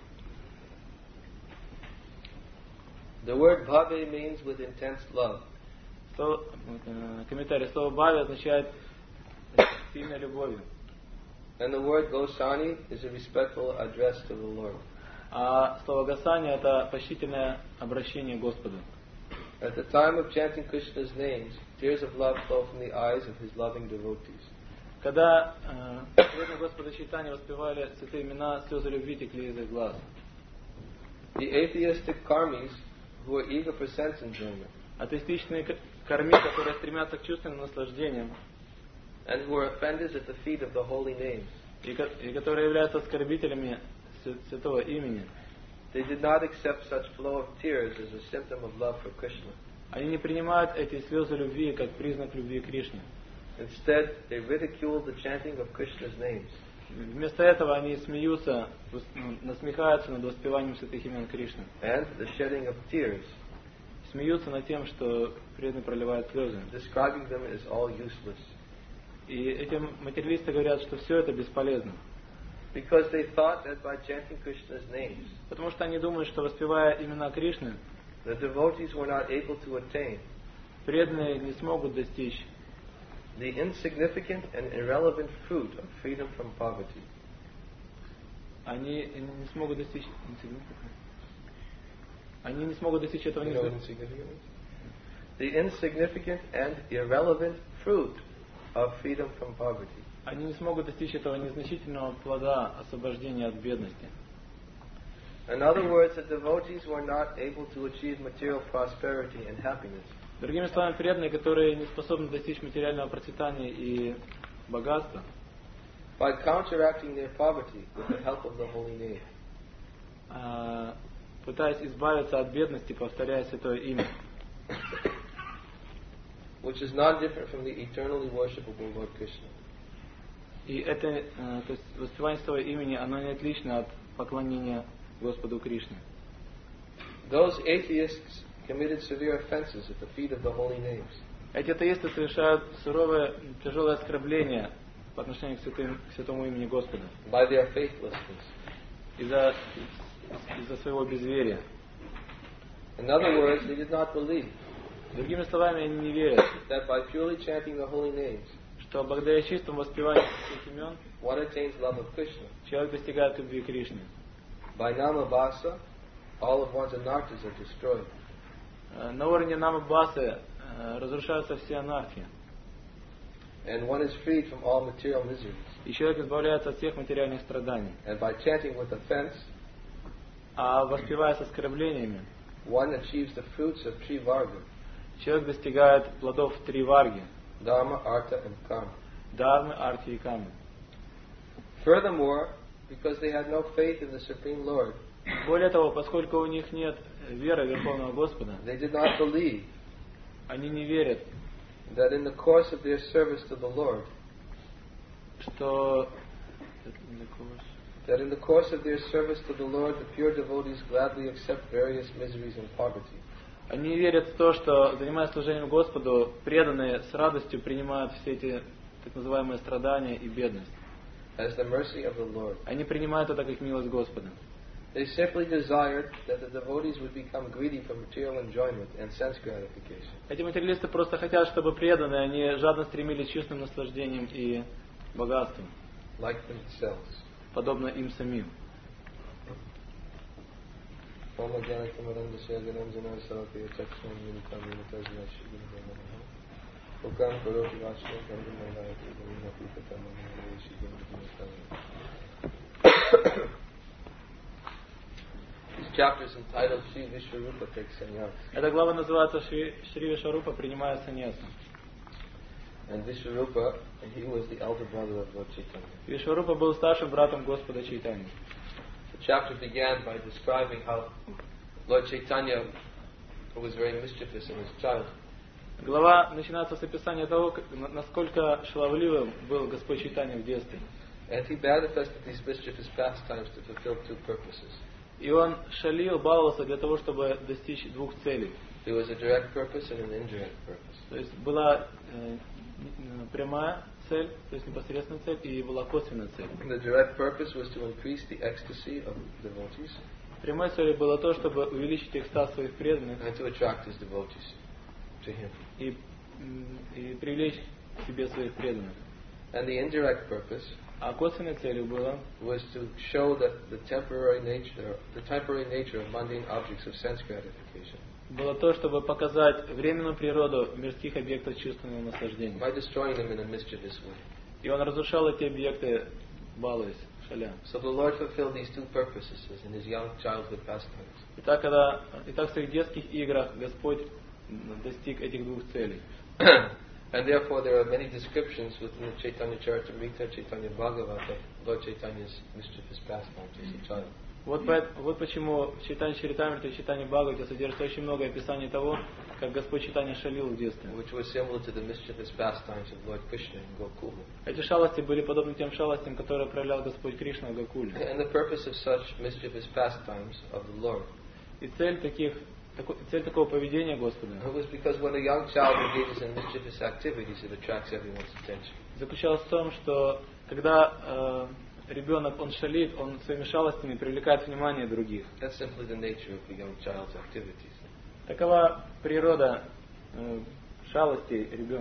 Speaker 1: The word bhave means with intense love.
Speaker 2: Слово, комментарий. Слово «бхави» означает сильной любовью.
Speaker 1: And the word Gosani is a respectful address to the Lord.
Speaker 2: А слово «гасани» — это почтительное обращение к Господу.
Speaker 1: At the time of chanting Krishna's names, tears of love flow from the eyes of his loving devotees.
Speaker 2: Когда э, преданные Господа Чайтаньи воспевали святые имена, слезы любви текли из их глаз.
Speaker 1: The atheistic karmis, who are eager for sense enjoyment,
Speaker 2: Атеистичные карми, которые стремятся к чувственным наслаждениям,
Speaker 1: and who are offenders at the feet of the holy names,
Speaker 2: и, ко- и которые являются оскорбителями свя- святого имени,
Speaker 1: they did not accept such flow of tears as a symptom of love for Krishna.
Speaker 2: они не принимают эти слезы любви как признак любви к Кришне.
Speaker 1: Instead, they ridiculed the chanting of Krishna's names.
Speaker 2: Вместо этого они смеются, вос- ну, насмехаются над воспеванием святых имен Кришны.
Speaker 1: And the shedding of tears,
Speaker 2: Смеются над тем, что преданные проливают слезы.
Speaker 1: describing them as all useless.
Speaker 2: И эти материалисты говорят, что все это бесполезно.
Speaker 1: Because they thought that by chanting Krishna's names,
Speaker 2: Потому что они думают, что воспевая имена Кришны,
Speaker 1: the devotees were not able to attain
Speaker 2: преданные не смогут достичь
Speaker 1: the insignificant and irrelevant fruit of freedom from poverty.
Speaker 2: Они не смогут достичь Они не смогут достичь этого.
Speaker 1: You know insignificant? The insignificant and irrelevant fruit of freedom from poverty.
Speaker 2: Они не смогут достичь этого незначительного плода освобождения от бедности.
Speaker 1: In other words, the devotees were not able to achieve material prosperity and happiness.
Speaker 2: Другими словами, преданные, которые не способны достичь материального процветания и богатства,
Speaker 1: by counteracting their poverty with the help of the holy name.
Speaker 2: Пытаясь избавиться от бедности, повторяя святое имя,
Speaker 1: which is not different from the eternally worshipable Lord Krishna.
Speaker 2: И это, то есть воспевание своего имени, оно не отлично от поклонения Господу Кришне.
Speaker 1: Those atheists committed severe offenses at the feet of the holy names.
Speaker 2: Эти атеисты совершают суровое, тяжелое оскорбление по отношению к, святым, к святому имени Господа.
Speaker 1: By their faithlessness.
Speaker 2: Из-за, из-за своего безверия.
Speaker 1: In other words, they did not believe.
Speaker 2: Другими словами, они не верят,
Speaker 1: that by purely chanting the holy names,
Speaker 2: что благодаря чистому воспеванию святых имен,
Speaker 1: one attains love of Krishna.
Speaker 2: Человек достигает любви к Кришне.
Speaker 1: By Namabhasa, all of one's anarthas are destroyed.
Speaker 2: На уровне Намабхасы разрушаются все анархии.
Speaker 1: And one is freed from all material miseries.
Speaker 2: И человек избавляется от всех материальных страданий.
Speaker 1: And by chanting with offense,
Speaker 2: а воспевая с оскорблениями,
Speaker 1: one achieves the fruits of Trivarga.
Speaker 2: Человек достигает плодов три варги.
Speaker 1: Dharma, Artha, and Kama.
Speaker 2: Дharma, Арти и Кама.
Speaker 1: Furthermore, because they had no faith in the Supreme Lord,
Speaker 2: более того, поскольку у них нет веры в Верховного Господа,
Speaker 1: they did not believe
Speaker 2: они не верят,
Speaker 1: that in the course of their service to the Lord,
Speaker 2: что
Speaker 1: that in the course of their service to the Lord, the pure devotees gladly accept various miseries and poverty.
Speaker 2: Они верят в то, что, занимаясь служением Господу, преданные с радостью принимают все эти так называемые страдания и бедность.
Speaker 1: As the mercy of the Lord.
Speaker 2: Они принимают это как милость Господа.
Speaker 1: They simply desired that the devotees would become greedy for material enjoyment and sense gratification.
Speaker 2: Эти материалисты просто хотят, чтобы преданные, они жадно стремились к чувственным наслаждениям и богатству.
Speaker 1: Like themselves.
Speaker 2: Подобно им самим.
Speaker 1: This chapter is entitled Shri Vishwarupa Takes Sannyas.
Speaker 2: Эта глава называется Шри, Шри Вишварупа принимает саньясу.
Speaker 1: And Vishwarupa, he was the elder brother of Lord Chaitanya.
Speaker 2: Вишварупа был старшим братом Господа Чайтаньи.
Speaker 1: The chapter began by describing how Lord Chaitanya was very mischievous in his childhood.
Speaker 2: Глава начинается с описания того, насколько шаловливым был Господь Чайтанья в детстве.
Speaker 1: And he manifested these mischievous pastimes to fulfill two purposes.
Speaker 2: И он шалил, баловался для того, чтобы достичь двух целей.
Speaker 1: There was a direct purpose and an indirect purpose.
Speaker 2: То есть была э, прямая цель, то есть непосредственная цель, и была косвенная цель.
Speaker 1: The direct purpose was to increase the ecstasy of devotees.
Speaker 2: Прямой целью было то, чтобы увеличить экстаз своих преданных
Speaker 1: and to attract his devotees to him.
Speaker 2: И, и привлечь к себе своих преданных.
Speaker 1: And the indirect purpose
Speaker 2: а косвенной целью было
Speaker 1: was to show that the temporary nature, the temporary nature of mundane objects of sense gratification.
Speaker 2: Было то, чтобы показать временную природу мирских объектов чувственного наслаждения.
Speaker 1: By destroying them in a mischievous way.
Speaker 2: И он разрушал эти объекты, балуясь, шаля.
Speaker 1: So the Lord fulfilled these two purposes in his young childhood pastimes.
Speaker 2: Итак, когда, итак, в своих детских играх Господь достиг этих двух целей.
Speaker 1: And therefore there are many descriptions within the Chaitanya Charitamrita, Chaitanya Bhagavata, of Lord Chaitanya's mischievous pastimes as a child.
Speaker 2: Вот, вот почему в Чайтанья Чаритамрите и Чайтанья Бхагавате содержится очень много описаний того, как Господь Чайтанья шалил в детстве.
Speaker 1: Which was similar to the mischievous pastimes of Lord Krishna in Gokula.
Speaker 2: Эти шалости были подобны тем шалостям, которые проявлял Господь Кришна в Гокуле.
Speaker 1: And the purpose of such mischievous pastimes of the Lord.
Speaker 2: И цель таких цель такого поведения Господа
Speaker 1: it was because when a young child engages in mischievous activities, it attracts everyone's attention.
Speaker 2: Заключалась в том, что когда э, ребенок он шалит, он своими шалостями привлекает внимание других.
Speaker 1: That's simply the nature of the young child's activities.
Speaker 2: Такова природа э, шалостей ребенка.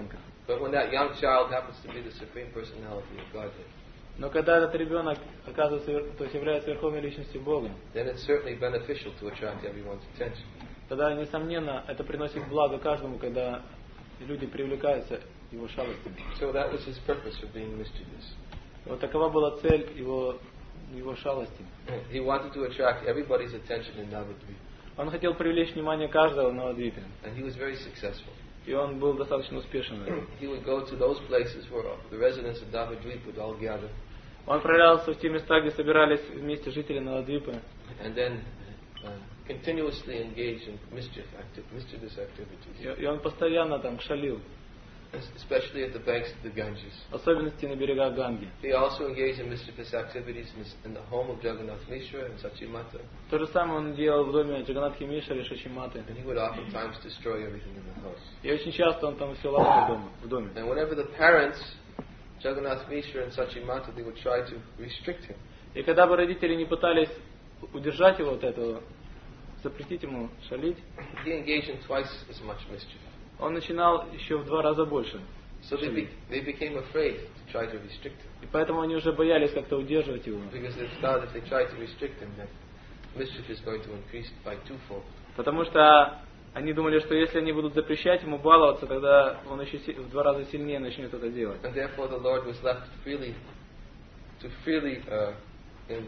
Speaker 1: But when that young child happens to be the Supreme Personality of Godhead,
Speaker 2: Но когда этот ребенок оказывается, вер- то есть является верховной личностью Бога,
Speaker 1: then it's certainly beneficial to attract everyone's attention.
Speaker 2: тогда, несомненно, это приносит благо каждому, когда люди привлекаются его шалостями.
Speaker 1: So that was his purpose for being mischievous.
Speaker 2: Вот такова была цель его, его шалости.
Speaker 1: He wanted to attract everybody's attention in Navadvip,
Speaker 2: Он хотел привлечь внимание каждого на Навадвипе.
Speaker 1: and he was very successful.
Speaker 2: И он был достаточно успешен в этом.
Speaker 1: He would go to those places where the residents of Navadvip would all gather,
Speaker 2: Он отправлялся в те места, где собирались вместе жители Навадвипы,
Speaker 1: and then uh, continuously engage in mischief, acti- mischievous activities,
Speaker 2: и, и он постоянно там шалил,
Speaker 1: especially at the banks of the Ganges.
Speaker 2: в особенности на берегах Ганги.
Speaker 1: He also engaged in mischievous activities in, his, in the home of Jagannath Mishra and Sachimata,
Speaker 2: То же самое он делал в доме Джаганатхи Мишари Шачиматы.
Speaker 1: and he would oftentimes destroy everything in the house.
Speaker 2: И очень часто он там все ломал дома, в доме.
Speaker 1: And whenever the parents, Jagannath Mishra and Sachimata, they would try to restrict him,
Speaker 2: И когда бы родители не пытались удержать его от этого, запретить ему шалить,
Speaker 1: he engaged in twice as much mischief.
Speaker 2: он начинал еще в два раза больше.
Speaker 1: So they, be, they became afraid to try to restrict him,
Speaker 2: И поэтому они уже боялись как-то удерживать его.
Speaker 1: because they thought if they tried to restrict him, that mischief is going to increase by twofold.
Speaker 2: Потому что они думали, что если они будут запрещать ему баловаться, тогда он еще си- в два раза сильнее начнет это делать.
Speaker 1: And therefore the Lord was left freely to freely uh, in,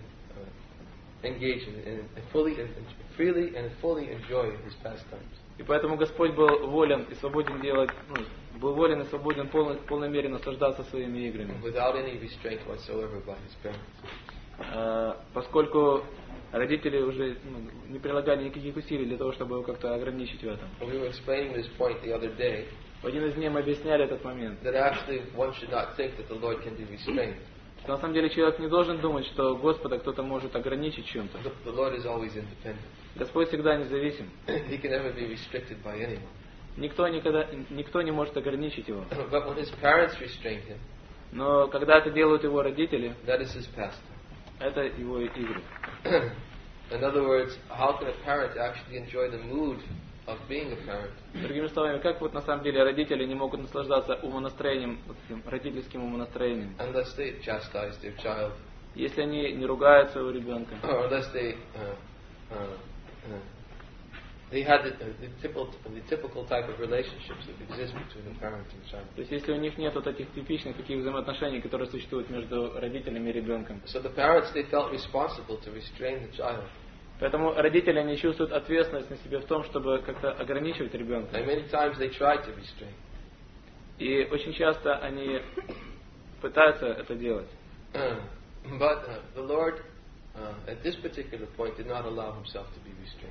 Speaker 1: uh, engage in, in, in fully in, in, freely and fully enjoy his pastimes.
Speaker 2: И поэтому Господь был волен и свободен делать, ну, был волен и свободен в полной, в полной мере наслаждаться своими играми.
Speaker 1: Without any restraint whatsoever by his parents.
Speaker 2: А, поскольку родители уже ну, не прилагали никаких усилий для того, чтобы его как-то ограничить в этом.
Speaker 1: And we were explaining this point the other day,
Speaker 2: В один из дней мы объясняли этот момент.
Speaker 1: that actually one should not think that the Lord can be restrained.
Speaker 2: Что на самом деле человек не должен думать, что Господа кто-то может ограничить чем-то.
Speaker 1: The, the Lord is always independent.
Speaker 2: Господь всегда независим.
Speaker 1: He can never be restricted by anyone.
Speaker 2: Никто, никогда, никто не может ограничить его.
Speaker 1: But when his parents restrain him,
Speaker 2: Но когда это делают его родители,
Speaker 1: that is his pastime.
Speaker 2: это его игры.
Speaker 1: In other words, how can a parent actually enjoy the mood of being a parent
Speaker 2: Другими словами, как вот на самом деле родители не могут наслаждаться умонастроением, вот этим родительским умонастроением,
Speaker 1: unless they chastise their child,
Speaker 2: если они не ругают своего ребенка,
Speaker 1: or unless they uh, uh, uh, they had the, the, typical, the typical type of relationships that exist between a parent and child.
Speaker 2: то есть если у них нет вот этих типичных таких взаимоотношений, которые существуют между родителями и ребенком.
Speaker 1: So the parents, they felt responsible to restrain the child.
Speaker 2: Поэтому родители не чувствуют ответственность на себе в том, чтобы как-то ограничивать ребенка.
Speaker 1: And many times they tried to restrain.
Speaker 2: И очень часто они пытаются это делать.
Speaker 1: Uh, but uh, the Lord, uh, at this particular point, did not allow himself to be restrained.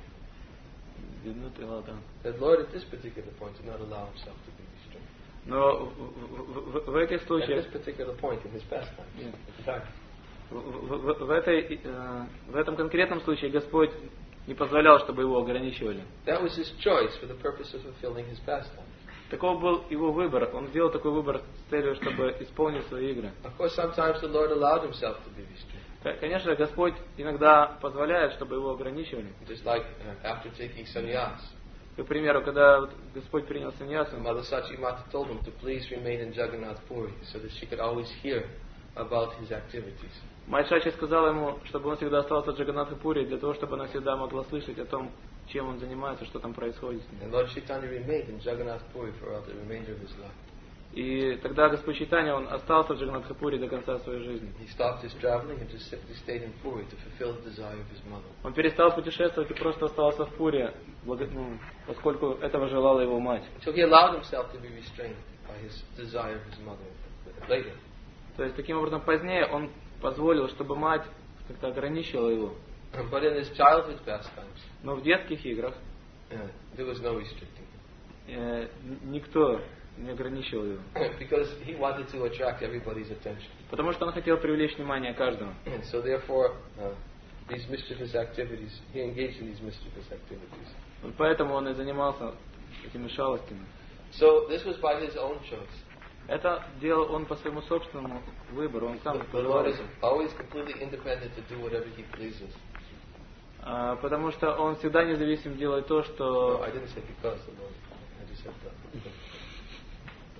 Speaker 1: The Lord, at this particular point, did not allow himself to be restrained.
Speaker 2: Но в, в- в этих
Speaker 1: At
Speaker 2: случаях,
Speaker 1: this particular point in his pastime.
Speaker 2: Yeah.
Speaker 1: In fact,
Speaker 2: в, в- в этой, э, в этом конкретном случае Господь не позволял, чтобы его ограничивали.
Speaker 1: that was his choice for the purpose of fulfilling his pastime.
Speaker 2: Таков был его выбор. Он сделал такой выбор с целью, чтобы исполнить свои игры.
Speaker 1: Of course, sometimes the Lord allowed himself to be restrained.
Speaker 2: К- Конечно, Господь иногда позволяет, чтобы его ограничивали.
Speaker 1: Just like uh, after taking sannyas.
Speaker 2: К примеру, когда вот Господь принял саньясу,
Speaker 1: Mother Sachimata told him to please remain in Jagannath Puri so that she could always hear about his activities.
Speaker 2: мать Шачи сказала ему, чтобы он всегда остался в Джаганнатхапуре, для того, чтобы она всегда могла слышать о том, чем он занимается, что там происходит с ним.
Speaker 1: And Lord Chaitanya remained in Jagannath Puri for the remainder of his life.
Speaker 2: И тогда Господь Чайтанья, он остался в Джаганнатхапуре до конца своей жизни.
Speaker 1: He stopped his traveling and just simply stayed in Puri to fulfill the desire of his mother.
Speaker 2: Он перестал путешествовать и просто остался в Пуре, благо- ну, поскольку этого желала его мать.
Speaker 1: So he allowed himself to be restrained by his desire of his mother later.
Speaker 2: То есть, таким образом, позднее он позволил, чтобы мать как-то ограничила его.
Speaker 1: But in his childhood pastimes,
Speaker 2: Но в детских играх
Speaker 1: uh, there was no restricting
Speaker 2: э, н- никто не ограничивал его.
Speaker 1: him. Because he wanted to attract everybody's attention.
Speaker 2: Потому что он хотел привлечь внимание каждого.
Speaker 1: And so therefore, uh, these mischievous activities, he engaged in these mischievous activities.
Speaker 2: Вот поэтому он и занимался этими шалостями.
Speaker 1: So this was by his own choice.
Speaker 2: Это делал он по своему собственному выбору. Он сам
Speaker 1: The
Speaker 2: пожелал
Speaker 1: Lord is
Speaker 2: этого.
Speaker 1: always completely independent to do whatever he pleases.
Speaker 2: А, потому что он всегда независим делать то,
Speaker 1: No,
Speaker 2: что...
Speaker 1: I didn't say because the Lord. I just said that.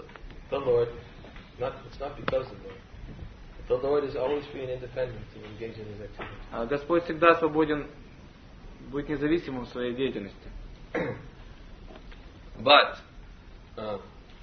Speaker 1: the Lord, not, it's not because of the Lord. The Lord is always free and independent to engage in His activity.
Speaker 2: А Господь всегда свободен быть независимым в своей деятельности.
Speaker 1: But uh, uh,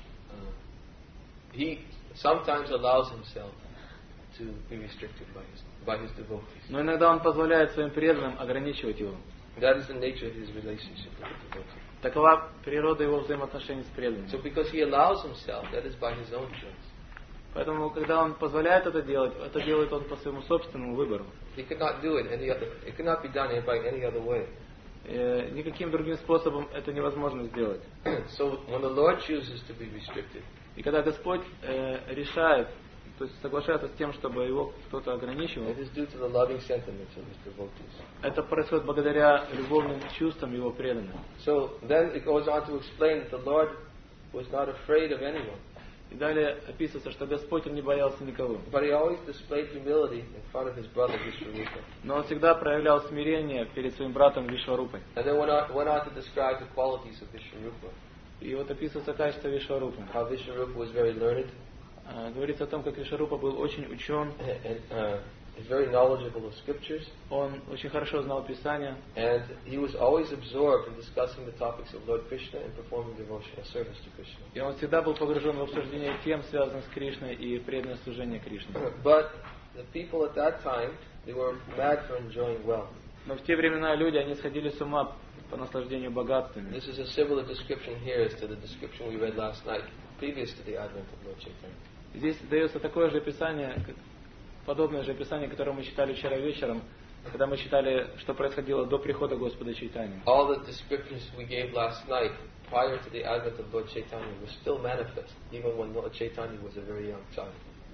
Speaker 1: He sometimes allows Himself to be restricted by His by His devotees.
Speaker 2: Но иногда Он позволяет своим преданным ограничивать его.
Speaker 1: That is the nature of His relationship with the devotee.
Speaker 2: Такова природа его взаимоотношений с преданными.
Speaker 1: So because He allows Himself, that is by His own choice.
Speaker 2: Поэтому, когда Он позволяет это делать, это делает Он по своему собственному выбору.
Speaker 1: He could not do it any other. It could not be done by any other way.
Speaker 2: И никаким другим способом это невозможно сделать.
Speaker 1: So when the Lord chooses to be restricted,
Speaker 2: И когда Господь э, решает, то есть соглашается с тем, чтобы его кто-то ограничивал,
Speaker 1: it is due to the loving sentiments of His devotees.
Speaker 2: это происходит благодаря любовным чувствам его преданных.
Speaker 1: So then it goes on to explain that the Lord was not afraid of anyone,
Speaker 2: И далее описывается, что Господь он не боялся никого.
Speaker 1: but He always displayed humility in front of His brother Vishwarupa.
Speaker 2: Но он всегда проявлял смирение перед своим братом Вишварупой.
Speaker 1: And then went on, went on to describe the qualities of Vishwarupa.
Speaker 2: И вот описывается качество Вишварупы.
Speaker 1: How Vishwarupa was very learned,
Speaker 2: А, говорится о том, как Вишварупа был очень учен,
Speaker 1: and uh, is very knowledgeable of scriptures,
Speaker 2: он очень хорошо знал Писание,
Speaker 1: and he was always absorbed in discussing the topics of Lord Krishna and performing devotional service to Krishna.
Speaker 2: и он всегда был погружен в обсуждение тем, связанных с Кришной и преданное служение Кришне.
Speaker 1: But the people at that time, they were mad for enjoying wealth.
Speaker 2: Но в те времена люди, они сходили с ума по наслаждению богатствами.
Speaker 1: This is a similar description here as to the description we read last night, previous to the advent of Lord Chaitanya.
Speaker 2: Здесь дается такое же описание, как- подобное же описание, которое мы читали вчера вечером, когда мы читали, что происходило до прихода Господа Чайтаньи.
Speaker 1: All the descriptions we gave last night, prior to the advent of Lord Chaitanya, were still manifest, even when Lord Chaitanya was a very young child.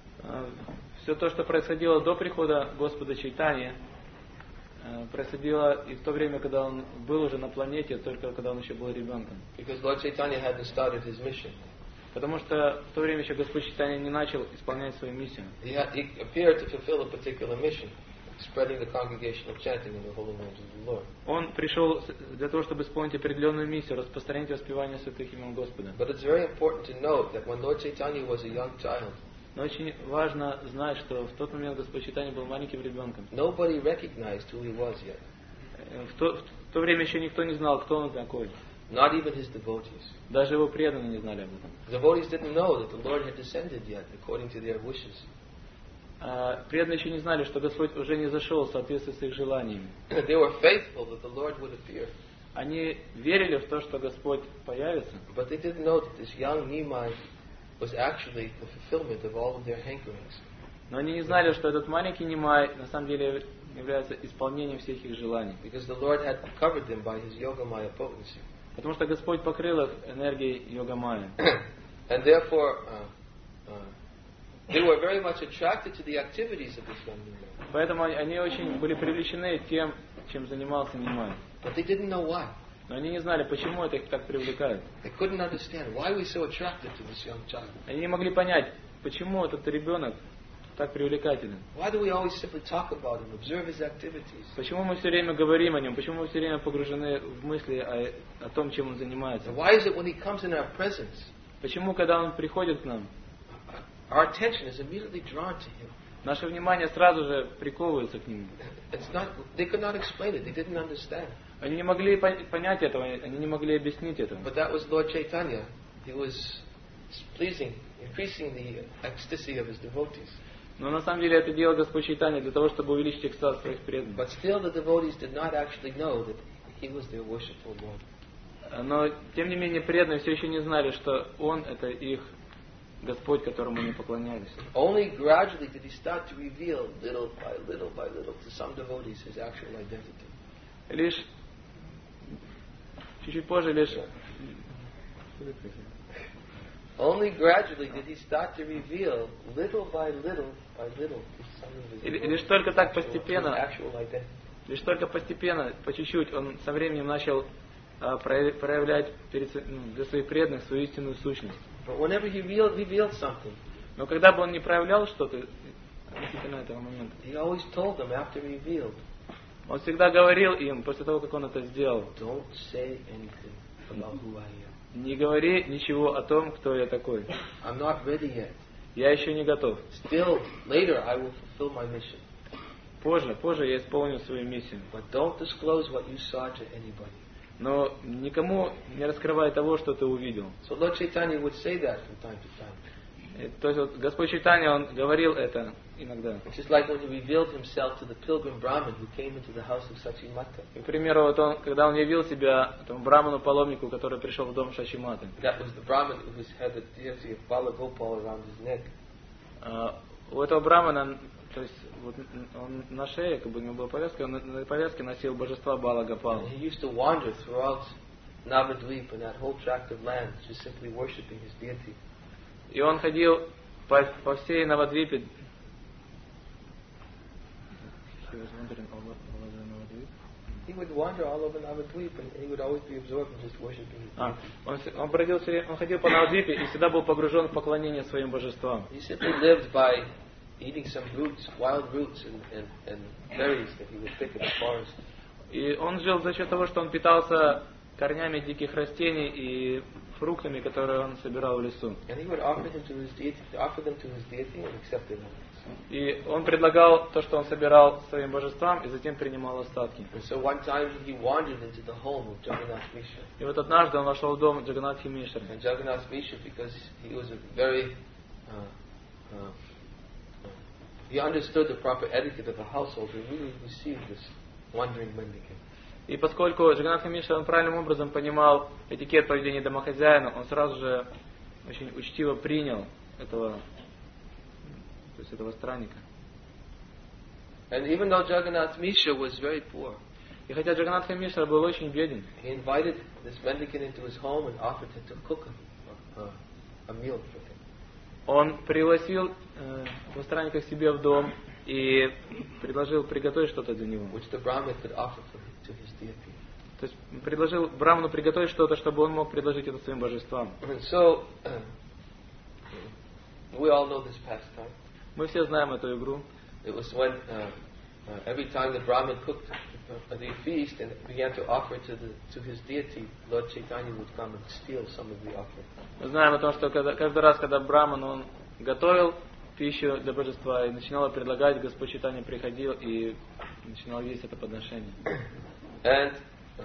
Speaker 2: Все то, что происходило до прихода Господа Чайтаньи, э, происходило и в то время, когда он был уже на планете, только когда он еще был ребенком.
Speaker 1: Because Lord Chaitanya hadn't started his mission.
Speaker 2: Потому что в то время еще Господь Чайтанья не начал исполнять свою миссию.
Speaker 1: He, had, he appeared to fulfill a particular mission, spreading the congregational chanting in the holy names of the Lord.
Speaker 2: Он пришел для того, чтобы исполнить определенную миссию, распространить воспевание святых имен Господа.
Speaker 1: But it's very important to note that when Lord Chaitanya was a young child,
Speaker 2: Но очень важно знать, что в тот момент Господь Чайтанья был маленьким ребенком.
Speaker 1: nobody recognized who he was yet.
Speaker 2: Э, В то, в то время еще никто не знал, кто он такой.
Speaker 1: Not even his devotees.
Speaker 2: Даже его преданные не знали об этом.
Speaker 1: The devotees didn't know that the Lord had descended yet, according to their wishes.
Speaker 2: А преданные еще не знали, что Господь уже не зашел в соответствии с их желаниями.
Speaker 1: They were faithful that the Lord would appear,
Speaker 2: Они верили в то, что Господь появится,
Speaker 1: but they didn't know that this young Nimai was actually the fulfillment of all of their hankerings.
Speaker 2: но они не знали, что этот маленький Нимай на самом деле является исполнением всех их желаний.
Speaker 1: Because the Lord had covered them by His Yogamaya potency.
Speaker 2: Потому что Господь покрыл их энергией Йога-майя.
Speaker 1: And therefore, uh, uh, they were very much attracted to the activities of this young Nimai.
Speaker 2: Поэтому они очень были привлечены тем, чем занимался Нимай.
Speaker 1: But they didn't know why.
Speaker 2: Но они не знали, почему это их так привлекает.
Speaker 1: They couldn't understand why we so attracted to this young child.
Speaker 2: Они не могли понять, почему этот ребенок так привлекателен.
Speaker 1: Why do we always simply talk about him, observe his activities?
Speaker 2: Почему мы все время говорим о нем, почему мы все время погружены в мысли о, о том, чем он занимается.
Speaker 1: And why is it when he comes in our presence,
Speaker 2: Почему, когда он приходит к нам,
Speaker 1: our attention is immediately drawn to him?
Speaker 2: наше внимание сразу же приковывается к нему.
Speaker 1: It's not, they could not explain it, they didn't understand.
Speaker 2: Они не могли пон- понять этого, они не могли объяснить этого.
Speaker 1: But that was Lord Chaitanya. He was pleasing, increasing the ecstasy of his devotees.
Speaker 2: Но на самом деле это делал Господь Чайтанья для того, чтобы увеличить экстаз своих преданных.
Speaker 1: But still the devotees did not actually know that he was their worshipful Lord.
Speaker 2: Но, тем не менее, преданные все еще не знали, что Он — это их Господь, которому они поклонялись.
Speaker 1: Only gradually did he start to reveal, little by little by little, to some devotees his actual identity.
Speaker 2: Лишь чуть-чуть позже, лишь...
Speaker 1: Only gradually did he start to reveal, little by little by little, to some of his
Speaker 2: И
Speaker 1: devotees
Speaker 2: лишь только так
Speaker 1: his
Speaker 2: постепенно,
Speaker 1: actual identity.
Speaker 2: лишь только постепенно, по чуть-чуть, он со временем начал а, прояв- проявлять перед, сво- ну, для своих преданных свою истинную сущность.
Speaker 1: But whenever he revealed, revealed something,
Speaker 2: Но когда бы он не проявлял что-то относительно этого момента,
Speaker 1: he always told them after he revealed,
Speaker 2: он всегда говорил им, после того, как он это сделал,
Speaker 1: don't say anything about who I am.
Speaker 2: Не говори ничего о том, кто я такой.
Speaker 1: I'm not ready yet.
Speaker 2: Я еще не готов.
Speaker 1: Still, later I will fulfill my mission.
Speaker 2: Позже, позже я исполню свою миссию.
Speaker 1: But don't disclose what you saw to anybody.
Speaker 2: Но никому не раскрывай того, что ты увидел.
Speaker 1: So Lord Chaitanya would say that from time to time.
Speaker 2: И, то есть вот, Господь Чайтанья, Он говорил это иногда.
Speaker 1: It's just like when He revealed Himself to the pilgrim Brahmin who came into the house of Sachimata.
Speaker 2: И, к примеру, вот он, когда Он явил себя этому браману-паломнику, который пришел в дом Шачиматы.
Speaker 1: That was the Brahmin who had the deity of Balagopal around his neck.
Speaker 2: Uh, у этого брамана, то есть вот он на шее, как бы у него была повязка, он на, на повязке носил божества Бала Гопала.
Speaker 1: And he used to wander throughout Navadvip and that whole tract of land, just simply worshipping his deity.
Speaker 2: И он ходил по, по всей Навадвипе.
Speaker 1: He would wander all over Navadvip and he would always be absorbed in just worshipping his deity.
Speaker 2: А, он, он, бродил, он ходил по Навадвипе и всегда был погружен в поклонение своим божествам.
Speaker 1: He simply lived by eating some roots, wild roots and, and, and berries that he would pick in the forest.
Speaker 2: И он жил за счет того, что он питался корнями диких растений и фруктами, которые он собирал в лесу.
Speaker 1: And he would offer them to his deity, offer them to his deity and accept them.
Speaker 2: И он предлагал то, что он собирал своим божествам, и затем принимал остатки.
Speaker 1: And so one time he wandered into the home of Jagannath Mishra.
Speaker 2: И вот однажды он вошел в дом Джаганатхи Мишры.
Speaker 1: And Jagannath Mishra, because he was a very, uh, uh, he understood the proper etiquette of the household, he really received this wandering mendicant.
Speaker 2: И поскольку Джаганатха Мишра, он правильным образом понимал этикет поведения домохозяина, он сразу же очень учтиво принял этого, то есть этого странника.
Speaker 1: And even though Jagannath Mishra was very poor,
Speaker 2: и хотя Джаганатха Мишра был очень беден,
Speaker 1: he invited this mendicant into his home and offered him to cook a, a, a meal for him.
Speaker 2: Он пригласил э, этого странника к себе в дом и предложил приготовить что-то для него.
Speaker 1: Which the Brahmin could offer for him, to his deity.
Speaker 2: То есть предложил Браману приготовить что-то, чтобы он мог предложить это своим божествам.
Speaker 1: And so, uh, we all know this pastime.
Speaker 2: Мы все знаем эту игру.
Speaker 1: It was when uh, uh, every time the Brahmin cooked uh, the feast and began to offer to the to his deity, Lord Chaitanya would come and steal some of the offering.
Speaker 2: Мы знаем о том, что когда, каждый раз, когда Браман он готовил пищу для божества и начинал ее предлагать, Господь Чайтанья приходил и начинал есть это подношение.
Speaker 1: And uh,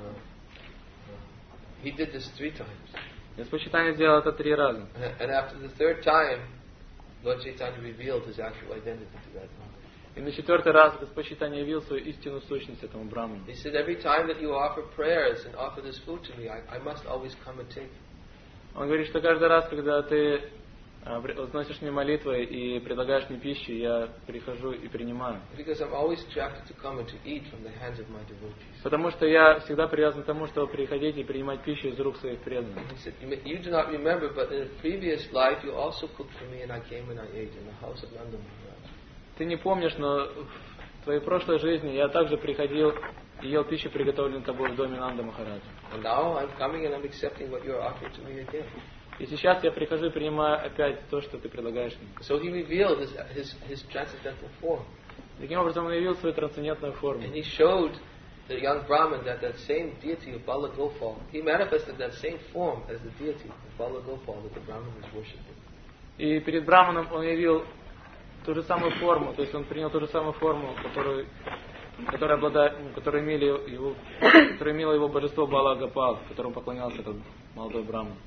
Speaker 1: he did this three times.
Speaker 2: Господь Чайтанья сделал это три раза.
Speaker 1: And after the third time, Lord Chaitanya revealed his actual identity to that Brahmin.
Speaker 2: И на четвертый раз Господь Чайтанья явил свою истинную сущность этому Браману.
Speaker 1: He said, every time that you offer prayers and offer this food to me, I, I must always come and take it.
Speaker 2: Он говорит, что каждый раз, когда ты возносишь мне молитвы и предлагаешь мне пищу, я прихожу и принимаю.
Speaker 1: Because I'm always attracted to come and to eat from the hands of my devotees.
Speaker 2: Потому что я всегда привязан к тому, чтобы приходить и принимать пищу из рук своих преданных.
Speaker 1: He said, you, may, you do not remember, but in a previous life you also cooked for me and I came and I ate in the house of Nanda Maharaj.
Speaker 2: Ты не помнишь, но в твоей прошлой жизни я также приходил и ел пищу, приготовленную тобой в доме Нанда Махараджа.
Speaker 1: And now I'm coming and I'm accepting what you're offering to me again.
Speaker 2: И сейчас я прихожу и принимаю опять то, что ты предлагаешь мне.
Speaker 1: So he revealed his, his, his transcendental form.
Speaker 2: Таким образом, он явил свою трансцендентную форму.
Speaker 1: And he showed the young Brahmin that that same deity of Balagopal, he manifested that same form as the deity of Balagopal that the Brahmin was worshipping.
Speaker 2: И перед Браманом он явил ту же самую форму, то есть он принял ту же самую форму, которую, которая обладает, которую имели его, которую имело его божество Балагопал, которому поклонялся этот молодой Браман.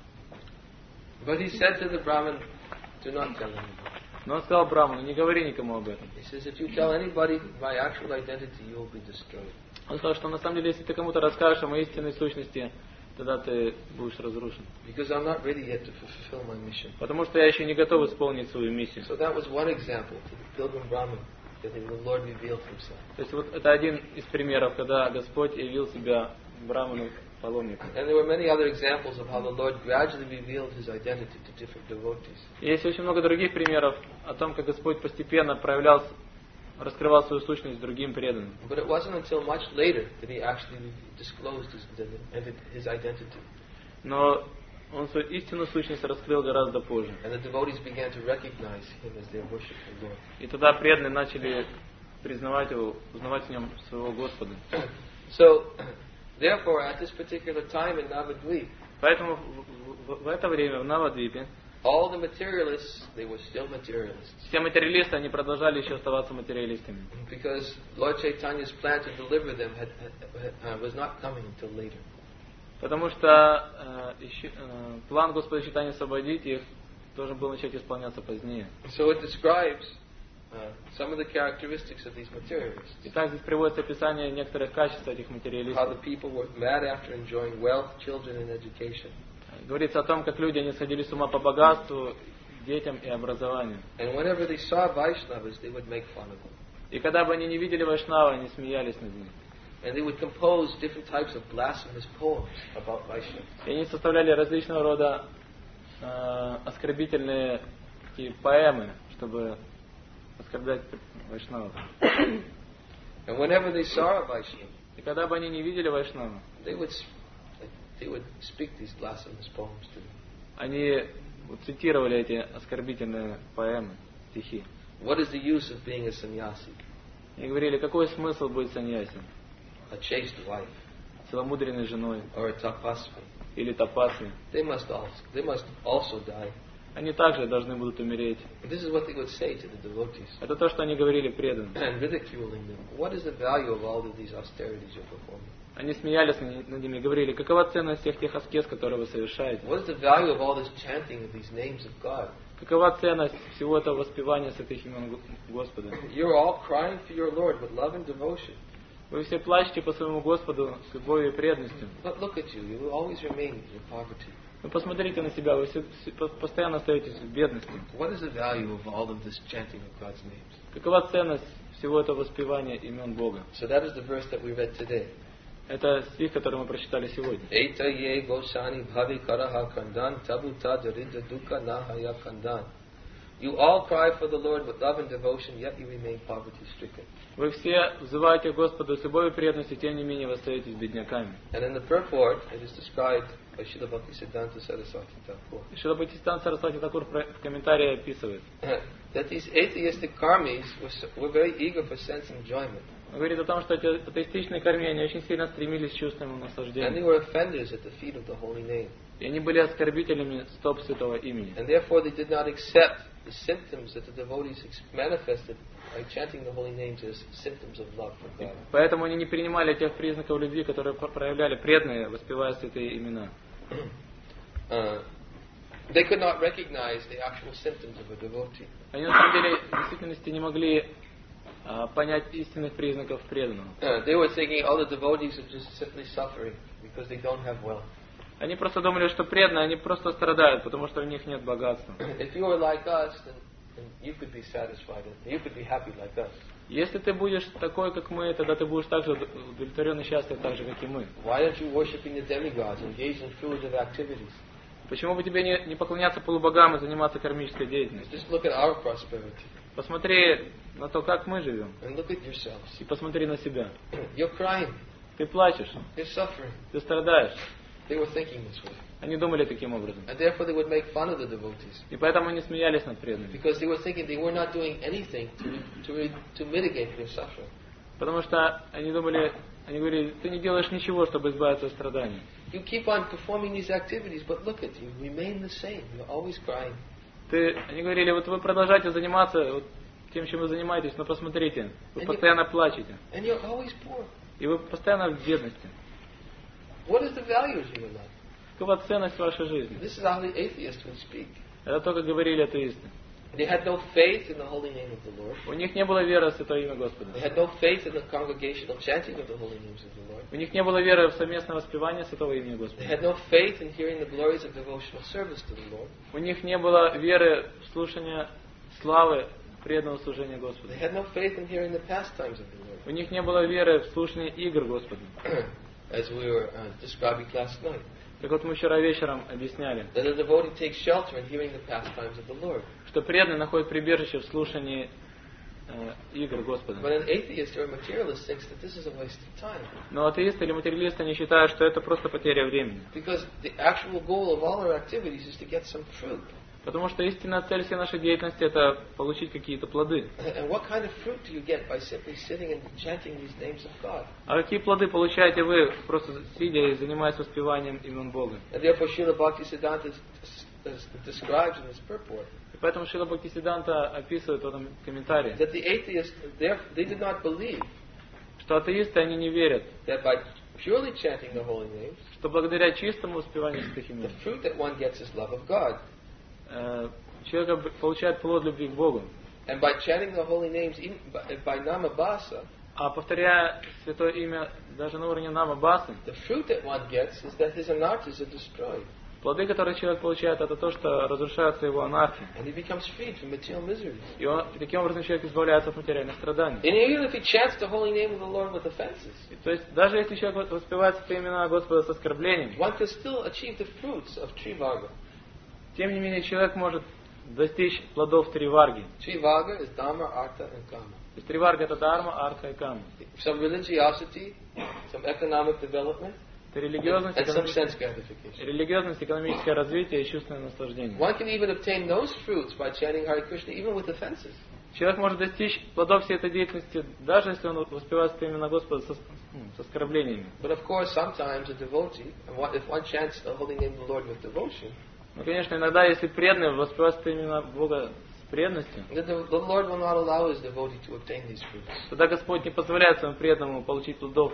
Speaker 1: But he said to the Brahmin, do not tell anybody.
Speaker 2: Но он сказал Браману, не говори никому об этом.
Speaker 1: He says, if you tell anybody my actual identity, you will be destroyed.
Speaker 2: Он сказал, что на самом деле, если ты кому-то расскажешь о моей истинной сущности, тогда ты будешь разрушен.
Speaker 1: Because I'm not ready yet to fulfill my mission.
Speaker 2: Потому что я еще не готов исполнить свою миссию.
Speaker 1: So that was one example to the pilgrim Brahmin that the Lord revealed himself.
Speaker 2: То есть вот это один из примеров, когда Господь явил себя Браману паломнику.
Speaker 1: And there were many other examples of how the Lord gradually revealed His identity to different devotees.
Speaker 2: Есть очень много других примеров о том, как Господь постепенно проявлял, раскрывал свою сущность другим преданным.
Speaker 1: But it wasn't until much later that He actually disclosed His, his identity.
Speaker 2: Но Он свою истинную сущность раскрыл гораздо позже.
Speaker 1: And the devotees began to recognize Him as their worshipful Lord.
Speaker 2: И тогда преданные начали признавать Его, узнавать в Нем своего Господа.
Speaker 1: So, therefore, at this particular time in Navadvip,
Speaker 2: Поэтому в, в, в это время в Навадвипе
Speaker 1: all the materialists, they were still materialists.
Speaker 2: все материалисты, они продолжали еще оставаться материалистами.
Speaker 1: Because Lord Chaitanya's plan to deliver them had, had, uh, was not coming until later.
Speaker 2: Потому что э, еще, э, план Господа Чайтаньи освободить их должен был начать исполняться позднее.
Speaker 1: So it describes uh, some of the characteristics of these materialists.
Speaker 2: Итак, здесь приводится описание некоторых качеств этих
Speaker 1: How
Speaker 2: материалистов.
Speaker 1: the people were mad after enjoying wealth, children, and education.
Speaker 2: Говорится о том, как люди они сходили с ума по богатству, детям и образованию.
Speaker 1: And whenever they saw Vaishnavas, they would make fun of them.
Speaker 2: И когда бы они не видели Вайшнава, они смеялись над ним.
Speaker 1: And they would compose different types of blasphemous poems about Vaishnavas.
Speaker 2: И они составляли различного рода э, оскорбительные такие поэмы, чтобы оскорблять Вайшнавов.
Speaker 1: And whenever they saw a Vaishnava,
Speaker 2: И когда бы они не видели Вайшнава,
Speaker 1: they would they would speak these blasphemous poems to them.
Speaker 2: они вот цитировали эти оскорбительные поэмы, стихи.
Speaker 1: What is the use of being a sannyasi,
Speaker 2: И говорили, какой смысл быть саньясем,
Speaker 1: a chaste wife,
Speaker 2: целомудренной женой
Speaker 1: or a tapasvi?
Speaker 2: или тапасви.
Speaker 1: They must also they must also die.
Speaker 2: Они также должны будут умереть.
Speaker 1: And this is what they would say to the devotees,
Speaker 2: Это то, что они говорили преданным.
Speaker 1: and ridiculing them. What is the value of all of these austerities you're performing?
Speaker 2: Они смеялись над ними и говорили, какова ценность всех тех аскез, которые вы совершаете?
Speaker 1: What is the value of all this chanting of these names of God?
Speaker 2: Какова ценность всего этого воспевания святых имен Господа?
Speaker 1: You're all crying for your Lord with love and devotion.
Speaker 2: Вы все плачете по своему Господу с любовью и преданностью.
Speaker 1: But look at you, you will always remain in poverty.
Speaker 2: Вы посмотрите на себя, вы все, все постоянно остаетесь в бедности.
Speaker 1: What is the value of all of this chanting of God's names?
Speaker 2: Какова ценность всего этого воспевания имен Бога?
Speaker 1: So that is the verse that we read today.
Speaker 2: Это стих, который мы прочитали сегодня.
Speaker 1: Eta ye gosani bhavi karaha kandan tabuta daridra dukkha nahaya kandan. You all cry for the Lord with love and devotion, yet you remain poverty stricken.
Speaker 2: Вы все взываете Господу с любовью и преданностью, тем не менее вы остаетесь бедняками.
Speaker 1: And in the purport, it is described by Srila Bhaktisiddhanta Saraswati Thakur
Speaker 2: Шрила Бхактисиданта Сарасвати Такур в комментарии описывает.
Speaker 1: that these atheistic karmis were, so, were very eager for sense enjoyment.
Speaker 2: Он говорит о том, что эти атеистичные кармяне очень сильно стремились к чувственному
Speaker 1: And they
Speaker 2: наслаждению.
Speaker 1: were offenders at the feet of the holy name.
Speaker 2: И они были оскорбителями стоп святого имени.
Speaker 1: And therefore they did not accept the symptoms that the devotees ex- manifested by chanting the holy names as symptoms of love for God.
Speaker 2: Поэтому они не принимали тех признаков любви, которые проявляли преданные, воспевая святые имена.
Speaker 1: Uh, they could not recognize the actual symptoms of a devotee.
Speaker 2: Они на самом деле в действительности не могли а, понять истинных признаков преданного.
Speaker 1: Uh, they were thinking all the devotees are just simply suffering because they don't have wealth.
Speaker 2: Они просто думали, что преданные, они просто страдают, потому что у них нет богатства.
Speaker 1: If you were like us, then, then you could be satisfied and you could be happy like us.
Speaker 2: Если ты будешь такой, как мы, тогда ты будешь так же удовлетворен и счастлив, так же, как и мы.
Speaker 1: Why aren't you worshiping the demigods, engaged in fruitive activities?
Speaker 2: Почему бы тебе не, не поклоняться полубогам и заниматься кармической деятельностью?
Speaker 1: Just look at our prosperity
Speaker 2: Посмотри на то, как мы живем,
Speaker 1: and look at yourselves.
Speaker 2: и посмотри на себя.
Speaker 1: You're crying,
Speaker 2: Ты плачешь,
Speaker 1: you're suffering.
Speaker 2: ты страдаешь.
Speaker 1: They were thinking this way.
Speaker 2: Они думали таким образом.
Speaker 1: And therefore they would make fun of the devotees.
Speaker 2: И поэтому они смеялись над преданными.
Speaker 1: Because they were thinking they were not doing anything to, to, to mitigate their suffering.
Speaker 2: Потому что они думали, они говорили, ты не делаешь ничего, чтобы избавиться от страданий.
Speaker 1: You keep on performing these activities, but look at you, remain the same. You're always crying.
Speaker 2: Ты, они говорили, вот вы продолжаете заниматься вот тем, чем вы занимаетесь, но посмотрите, вы постоянно плачете.
Speaker 1: And you're always poor.
Speaker 2: И вы постоянно в бедности.
Speaker 1: What is the value of your life?
Speaker 2: Какова ценность вашей жизни?
Speaker 1: This is how the atheists would speak.
Speaker 2: Это то, как говорили атеисты.
Speaker 1: They had no faith in the holy name of the Lord.
Speaker 2: У них не было веры в святое имя Господа.
Speaker 1: They had no faith in the congregational chanting of the holy names of the Lord.
Speaker 2: У них не было веры в совместное воспевание святого имени
Speaker 1: They
Speaker 2: Господа.
Speaker 1: had no faith in hearing the glories of devotional service to the Lord.
Speaker 2: У них не было веры в слушание славы преданного служения Господу.
Speaker 1: They had no faith in hearing the pastimes of the Lord.
Speaker 2: У них не было веры в слушание игр Господа.
Speaker 1: As we were uh, describing last night.
Speaker 2: Так вот мы вчера вечером объясняли,
Speaker 1: That a devotee takes shelter in hearing the pastimes of the Lord.
Speaker 2: что преданный находит прибежище в слушании э, игр Господа.
Speaker 1: But an atheist or a materialist thinks that this is a waste of time.
Speaker 2: Но атеисты или материалисты не считают, что это просто потеря времени.
Speaker 1: Because the actual goal of all our activities is to get some fruit.
Speaker 2: Потому что истинная цель всей нашей деятельности — это получить какие-то плоды.
Speaker 1: And what kind of fruit do you get by simply sitting and chanting these names of God?
Speaker 2: А какие плоды получаете вы, просто сидя и занимаясь воспеванием имен Бога?
Speaker 1: And therefore Srila Bhaktisiddhanta describes in his purport
Speaker 2: И поэтому Шрила Бхактисиддханта описывает в этом комментарии,
Speaker 1: that the atheists, they did not believe
Speaker 2: что атеисты, они не верят,
Speaker 1: that by purely chanting the holy names,
Speaker 2: что благодаря чистому воспеванию святых
Speaker 1: the
Speaker 2: имен
Speaker 1: fruit that one gets is love of God.
Speaker 2: э, человек получает плод любви к Богу.
Speaker 1: And by chanting the holy names, even by, by namabhasa,
Speaker 2: А повторяя святое имя даже на уровне нама басы,
Speaker 1: the fruit that one gets is that his anarthas are destroyed.
Speaker 2: плоды, которые человек получает, это то, что разрушаются его анархии.
Speaker 1: And he becomes freed from material miseries.
Speaker 2: И он, и таким образом человек избавляется от материальных страданий.
Speaker 1: And even if he chants the holy name of the Lord with offenses,
Speaker 2: И, то есть, даже если человек воспевает святые имена Господа с оскорблением,
Speaker 1: one can still achieve the fruits of Trivaga.
Speaker 2: тем не менее, человек может достичь плодов Триварги.
Speaker 1: Trivaga is Dharma, Artha, and Kama.
Speaker 2: То есть Триварга — это Дharma, Артха и Кама.
Speaker 1: Some religiosity, some economic development,
Speaker 2: Это религиозность,
Speaker 1: and some
Speaker 2: экономи-
Speaker 1: sense gratification.
Speaker 2: религиозность, экономическое развитие и чувственное наслаждение.
Speaker 1: One can even obtain those fruits by chanting Hare Krishna, even with offenses.
Speaker 2: Человек может достичь плодов всей этой деятельности, даже если он воспевает святые имена Господа со, ну, с оскорблениями.
Speaker 1: But of course, sometimes a devotee, and one, if one chants the holy name of the Lord with devotion,
Speaker 2: Ну, конечно, иногда, если преданный воспевает святые имена Бога с преданностью,
Speaker 1: the, the Lord will not allow his devotee to obtain these fruits.
Speaker 2: тогда Господь не позволяет своему преданному получить плодов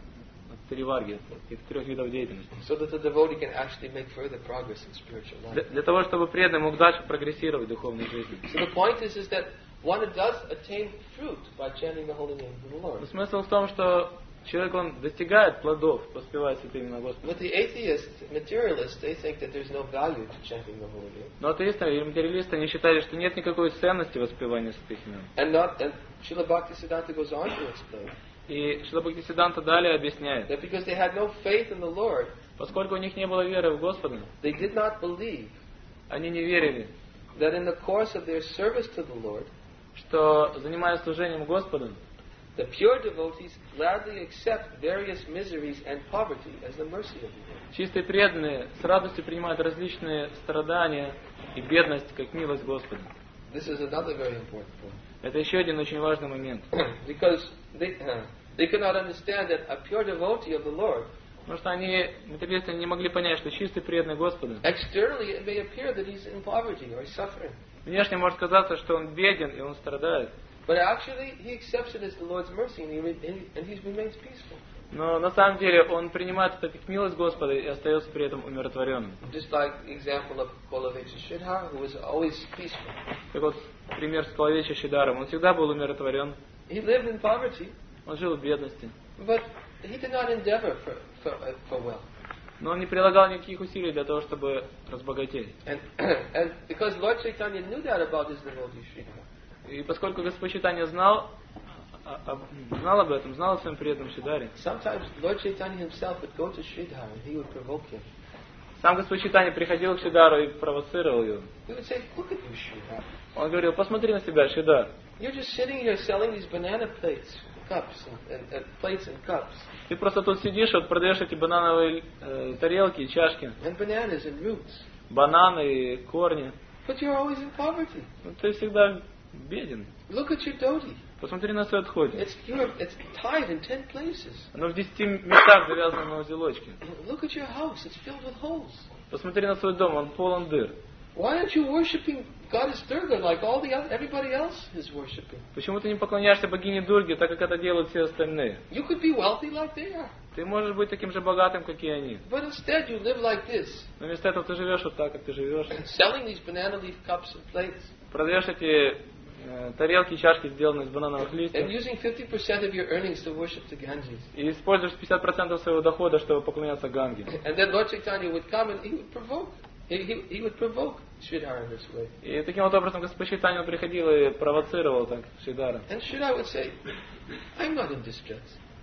Speaker 2: от Триварги, от этих трех видов деятельности.
Speaker 1: So that the devotee can actually make further progress in spiritual
Speaker 2: Для,
Speaker 1: life.
Speaker 2: для того, чтобы преданный мог дальше прогрессировать в духовной жизни.
Speaker 1: So the point is, is that one does attain fruit by chanting the holy name of the
Speaker 2: Но
Speaker 1: Lord.
Speaker 2: смысл в том, что человек, он достигает плодов, воспевая святые имена Господа.
Speaker 1: But the atheists, materialists, they think that there's no value to chanting the holy name.
Speaker 2: Но атеисты и материалисты, они считали, что нет никакой ценности воспевания святых имен.
Speaker 1: And not, and Srila Bhaktisiddhanta goes on to explain
Speaker 2: И Шрила Бхактисиддханта далее объясняет,
Speaker 1: that because they had no faith in the Lord,
Speaker 2: поскольку у них не было веры в Господа,
Speaker 1: they did not believe
Speaker 2: они не верили,
Speaker 1: that in the course of their service to the Lord,
Speaker 2: что, занимаясь служением Господу,
Speaker 1: the pure devotees gladly accept various miseries and poverty as the mercy of the Lord.
Speaker 2: чистые преданные с радостью принимают различные страдания и бедность, как милость Господа.
Speaker 1: This is another very important point.
Speaker 2: Это еще один очень важный момент.
Speaker 1: Because they, uh, they could not understand that a pure devotee of the Lord,
Speaker 2: Потому что они, материалисты, не могли понять, что чистый преданный Господу,
Speaker 1: externally it may appear that he's in poverty or he's suffering.
Speaker 2: внешне может казаться, что он беден и он страдает.
Speaker 1: But actually, he accepts it as the Lord's mercy and he, re- and he remains peaceful.
Speaker 2: Но на самом деле он принимает это как милость Господа и остается при этом умиротворенным.
Speaker 1: Just like the example of Kolavecha Shridhar, who was always peaceful.
Speaker 2: Как вот пример с Калавеча Шидаром. Он всегда был умиротворен,
Speaker 1: He lived in poverty,
Speaker 2: он жил в бедности.
Speaker 1: but he did not endeavor for, for, uh, for wealth.
Speaker 2: Но он не прилагал никаких усилий для того, чтобы разбогатеть.
Speaker 1: And, and because Lord Chaitanya knew that about his devotee Shridhar,
Speaker 2: И поскольку Господь Чайтанья знал, а- об- знал об этом, знал о своем преданном Шидаре,
Speaker 1: sometimes Lord Chaitanya himself would go to Shridhar and he would provoke him.
Speaker 2: сам Господь Чайтанья приходил к Шидару и провоцировал его.
Speaker 1: He would say, look at you, Shridhar.
Speaker 2: Он говорил: посмотри на себя, Шидар.
Speaker 1: You're just sitting here selling these banana plates, cups, and, and, and plates and cups,
Speaker 2: Ты просто тут сидишь, вот продаешь эти банановые э, тарелки и чашки,
Speaker 1: and bananas and roots.
Speaker 2: бананы и корни.
Speaker 1: But you're always in poverty.
Speaker 2: Ну, ты всегда беден.
Speaker 1: Look at your dhoti.
Speaker 2: Посмотри на свой отходе.
Speaker 1: It's, you're, it's tied in ten places.
Speaker 2: Оно в десяти местах завязано на узелочке.
Speaker 1: Look at your house. It's filled with holes.
Speaker 2: Посмотри на свой дом, он полон дыр.
Speaker 1: Why aren't you worshiping Goddess Durga like all the oth- everybody else is worshiping?
Speaker 2: Почему ты не поклоняешься богине Дурге, так как это делают все остальные?
Speaker 1: You could be wealthy like they are.
Speaker 2: Ты можешь быть таким же богатым, как и они.
Speaker 1: But instead you live like this,
Speaker 2: Но вместо этого ты живешь вот так, как ты живешь.
Speaker 1: selling these banana leaf cups and plates,
Speaker 2: Продаешь эти э, тарелки и чашки, сделанные из банановых
Speaker 1: and
Speaker 2: листьев,
Speaker 1: using fifty percent of your earnings to worship the Ganges.
Speaker 2: и используешь пятьдесят процентов своего дохода, чтобы поклоняться Ганге.
Speaker 1: And then Lord Chaitanya would come and he would provoke. He, he, he would provoke Sridhar in this way.
Speaker 2: И таким вот образом Господь Чайтанья приходил и провоцировал так Шидара.
Speaker 1: And Sridhar would say, I'm not in distress.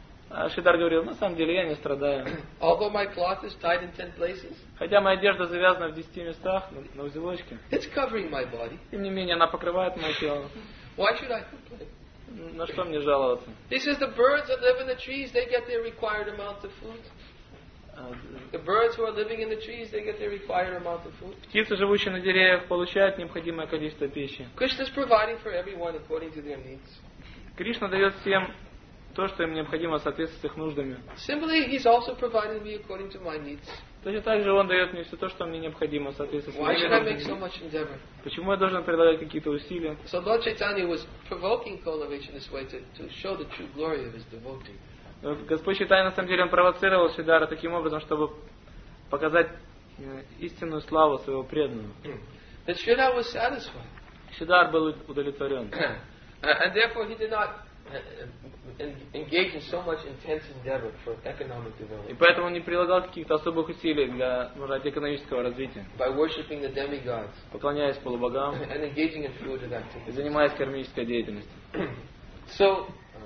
Speaker 2: А Шидар говорил: на самом деле я не страдаю.
Speaker 1: Although my cloth is tied in ten places,
Speaker 2: Хотя моя одежда завязана в десяти местах, на, на узелочке,
Speaker 1: it's covering my body.
Speaker 2: тем не менее она покрывает мое тело.
Speaker 1: Why should I complain?
Speaker 2: На что мне жаловаться?
Speaker 1: He says the birds that live in the trees, they get their required amount of food. The birds who are living in the trees, they get their required amount of food.
Speaker 2: Птицы, живущие на деревьях, получают необходимое количество пищи.
Speaker 1: Krishna is providing for everyone according to their needs.
Speaker 2: Кришна дает всем то, что им необходимо в соответствии с их нуждами.
Speaker 1: Similarly, He's also providing me according to my needs.
Speaker 2: Точно так же Он дает мне все то, что мне необходимо в соответствии с
Speaker 1: Why
Speaker 2: моими
Speaker 1: should I make so
Speaker 2: нуждами.
Speaker 1: much endeavor?
Speaker 2: Почему я должен прилагать какие-то усилия?
Speaker 1: So Lord Chaitanya was provoking Kolavich in this way to, to show the true glory of His devotee.
Speaker 2: Господь Чайтанья, на самом деле, Он провоцировал Шридара таким образом, чтобы показать истинную славу своего преданного.
Speaker 1: That Sridhar was satisfied.
Speaker 2: Шридар был удовлетворен.
Speaker 1: And therefore he did not engage in so much intense endeavor for economic
Speaker 2: И
Speaker 1: development.
Speaker 2: поэтому он не прилагал каких-то особых усилий для, ну, ради экономического развития,
Speaker 1: By worshipping the demigods
Speaker 2: поклоняясь полубогам
Speaker 1: and engaging in fruitive
Speaker 2: и
Speaker 1: activities.
Speaker 2: занимаясь кармической деятельностью.
Speaker 1: So,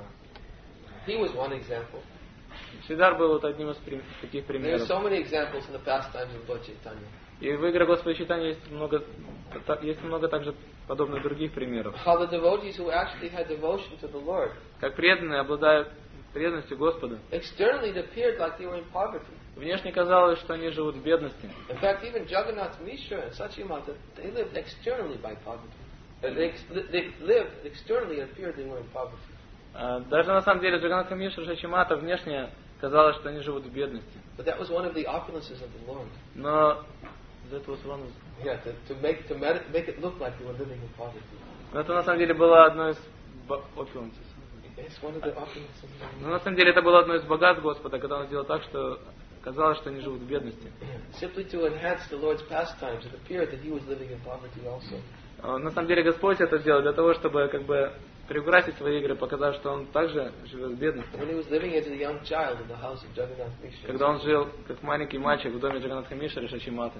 Speaker 1: he was one example.
Speaker 2: Шридар был вот одним из прим- таких
Speaker 1: There are
Speaker 2: примеров.
Speaker 1: so many examples in the pastimes of Lord Chaitanya.
Speaker 2: И в игре Господа Чайтаньи есть много, та- есть много также подобных других примеров.
Speaker 1: How the devotees who actually had devotion to the Lord,
Speaker 2: Как преданные, обладая преданностью Господу,
Speaker 1: externally it appeared like they were in poverty.
Speaker 2: внешне казалось, что они живут в бедности.
Speaker 1: In fact, even Jagannath Mishra and Satyamata, they lived externally by poverty. Uh, They, ex- they lived externally, it appeared they were in poverty.
Speaker 2: А, Даже на самом деле Джаганнатха Мишра Шачимата внешне казалось, что они живут в бедности.
Speaker 1: But that was one of the opulences of the Lord.
Speaker 2: Но это was one of-
Speaker 1: Yeah, to, to make to med- make it look like they were living in poverty.
Speaker 2: но это на самом деле было одно из бо- opulence.
Speaker 1: It's one of the opulences of the
Speaker 2: Но на самом деле это было одно из богатств Господа, когда Он сделал так, что казалось, что они живут в бедности.
Speaker 1: Lord. Simply to enhance the Lord's pastimes, it appeared that He was living in poverty also.
Speaker 2: А, На самом деле Господь это сделал для того, чтобы как бы приукрасить свои игры, показав, что Он также живет в бедности.
Speaker 1: When He was living as a young child in the house of Jagannath Mishra.
Speaker 2: Когда Он жил как маленький мальчик в доме Джаганнатха Мишры Шачиматы.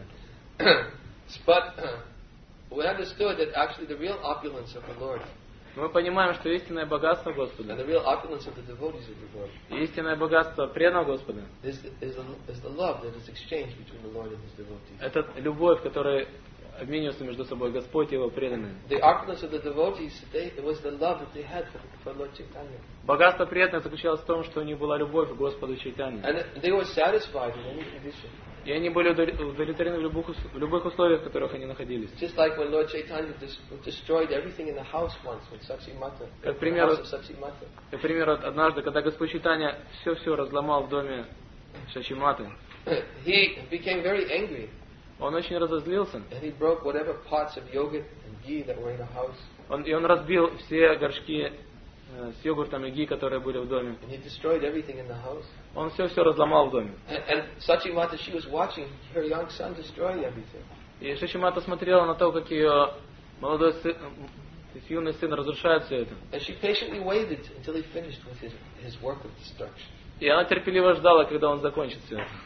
Speaker 1: But uh, we understood that actually the real opulence of the Lord
Speaker 2: Мы понимаем, что истинное богатство
Speaker 1: and
Speaker 2: Господа
Speaker 1: the real opulence of the devotees of the Lord
Speaker 2: и истинное богатство преданного Господа
Speaker 1: is the, is, the, is the love that is exchanged between the Lord and His devotees.
Speaker 2: это любовь, которая обмениваются между собой Господь и Его преданные.
Speaker 1: The opulence of the devotees, they, it was the love that they had for, for Lord Chaitanya.
Speaker 2: Богатство преданных заключалось в том, что у них была любовь к Господу Чайтанье.
Speaker 1: And they were satisfied in any condition.
Speaker 2: И они были удовлетворены в любых, ус- в любых условиях, в которых они находились.
Speaker 1: Just like when Lord Chaitanya dis- destroyed everything in the house once with Sachimata,
Speaker 2: Как
Speaker 1: the
Speaker 2: пример,
Speaker 1: house of Sachimata.
Speaker 2: например, вот однажды, когда Господь Чайтанья все-все разломал в доме Шачиматы,
Speaker 1: He became very angry
Speaker 2: он очень разозлился.
Speaker 1: and he broke whatever pots of yogurt and ghee that were in the house.
Speaker 2: Он, и он разбил все горшки э, с йогуртом и ги, которые были в доме.
Speaker 1: And he destroyed everything in the house.
Speaker 2: Он все-все разломал в доме.
Speaker 1: And, and Sachimata, she was watching her young son destroy everything.
Speaker 2: И Шачимата смотрела на то, как ее молодой сын, то есть юный сын разрушает все это.
Speaker 1: And she patiently waited until he finished with his, his work of destruction.
Speaker 2: И она терпеливо ждала, когда он закончит все это.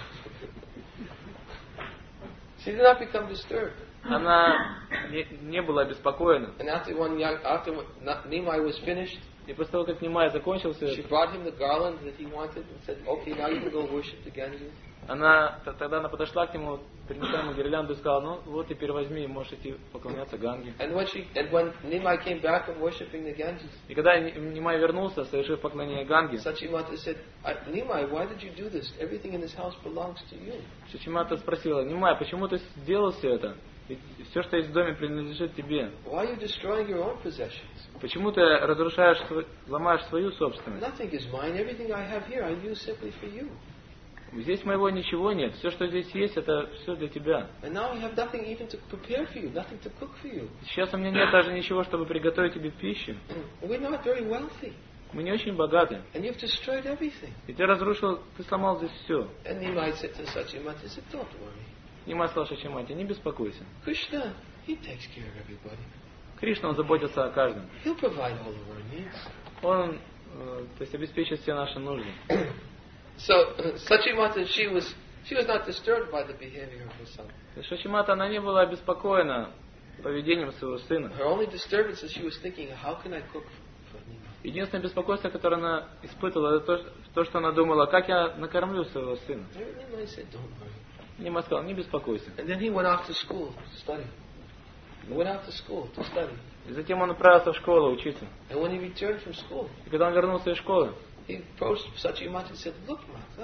Speaker 1: She did not become disturbed.
Speaker 2: Она не, не была обеспокоена.
Speaker 1: And after one young, after Nimai was finished,
Speaker 2: И после того, как Нимай закончил все
Speaker 1: she
Speaker 2: это,
Speaker 1: brought him the garland that he wanted and said, "Okay, now you can go worship the Ganges."
Speaker 2: она, т- тогда она подошла к нему, принесла ему гирлянду и сказала: ну вот теперь возьми, можешь идти поклоняться Ганге.
Speaker 1: And when she, and when Nimai came back from worshiping the Ganges,
Speaker 2: И когда Ни- Нимай вернулся, совершив поклонение Ганге,
Speaker 1: Sachimata said, "I- "Nimai, why did you do this? Everything in this house belongs to you."
Speaker 2: Шачимата спросила: Нимай, почему ты сделал все это? Ведь все, что есть в доме, принадлежит тебе.
Speaker 1: Why are you destroying your own possessions?
Speaker 2: Почему ты разрушаешь, св- ломаешь свою собственность?
Speaker 1: Nothing is mine. Everything I have here, I use simply for you.
Speaker 2: Здесь моего ничего нет. Все, что здесь есть, это все для тебя.
Speaker 1: And now I have nothing even to prepare for you, nothing to cook for you.
Speaker 2: Сейчас у меня нет даже ничего, чтобы приготовить тебе пищу.
Speaker 1: We're not very wealthy,
Speaker 2: Мы не очень богаты.
Speaker 1: and you've destroyed everything.
Speaker 2: И ты разрушил, ты сломал здесь все.
Speaker 1: And Nimai said to Sachimata, he said, "Don't worry.
Speaker 2: Нимай сказал Шачимате: не беспокойся.
Speaker 1: Krishna, he takes care of everybody.
Speaker 2: Кришна, он заботится о каждом.
Speaker 1: He'll provide all of our needs."
Speaker 2: Он, э, то есть, обеспечит все наши нужды.
Speaker 1: So Sachimata, she was she was not disturbed by the behavior of her son.
Speaker 2: То есть Шачимата, она не была обеспокоена поведением своего сына.
Speaker 1: Her only disturbance is she was thinking, "How can I cook for Nimai?"
Speaker 2: Единственное беспокойство, которое она испытывала, это то, то, что она думала: как я накормлю своего сына.
Speaker 1: And Nimai said, "Don't worry."
Speaker 2: Нимай сказал: не беспокойся.
Speaker 1: And then he went off to school to study. He went out to school to study.
Speaker 2: И затем он отправился в школу учиться.
Speaker 1: And when he returned from school,
Speaker 2: И когда он вернулся из школы,
Speaker 1: he approached Sachimata and said, "Look, Mata,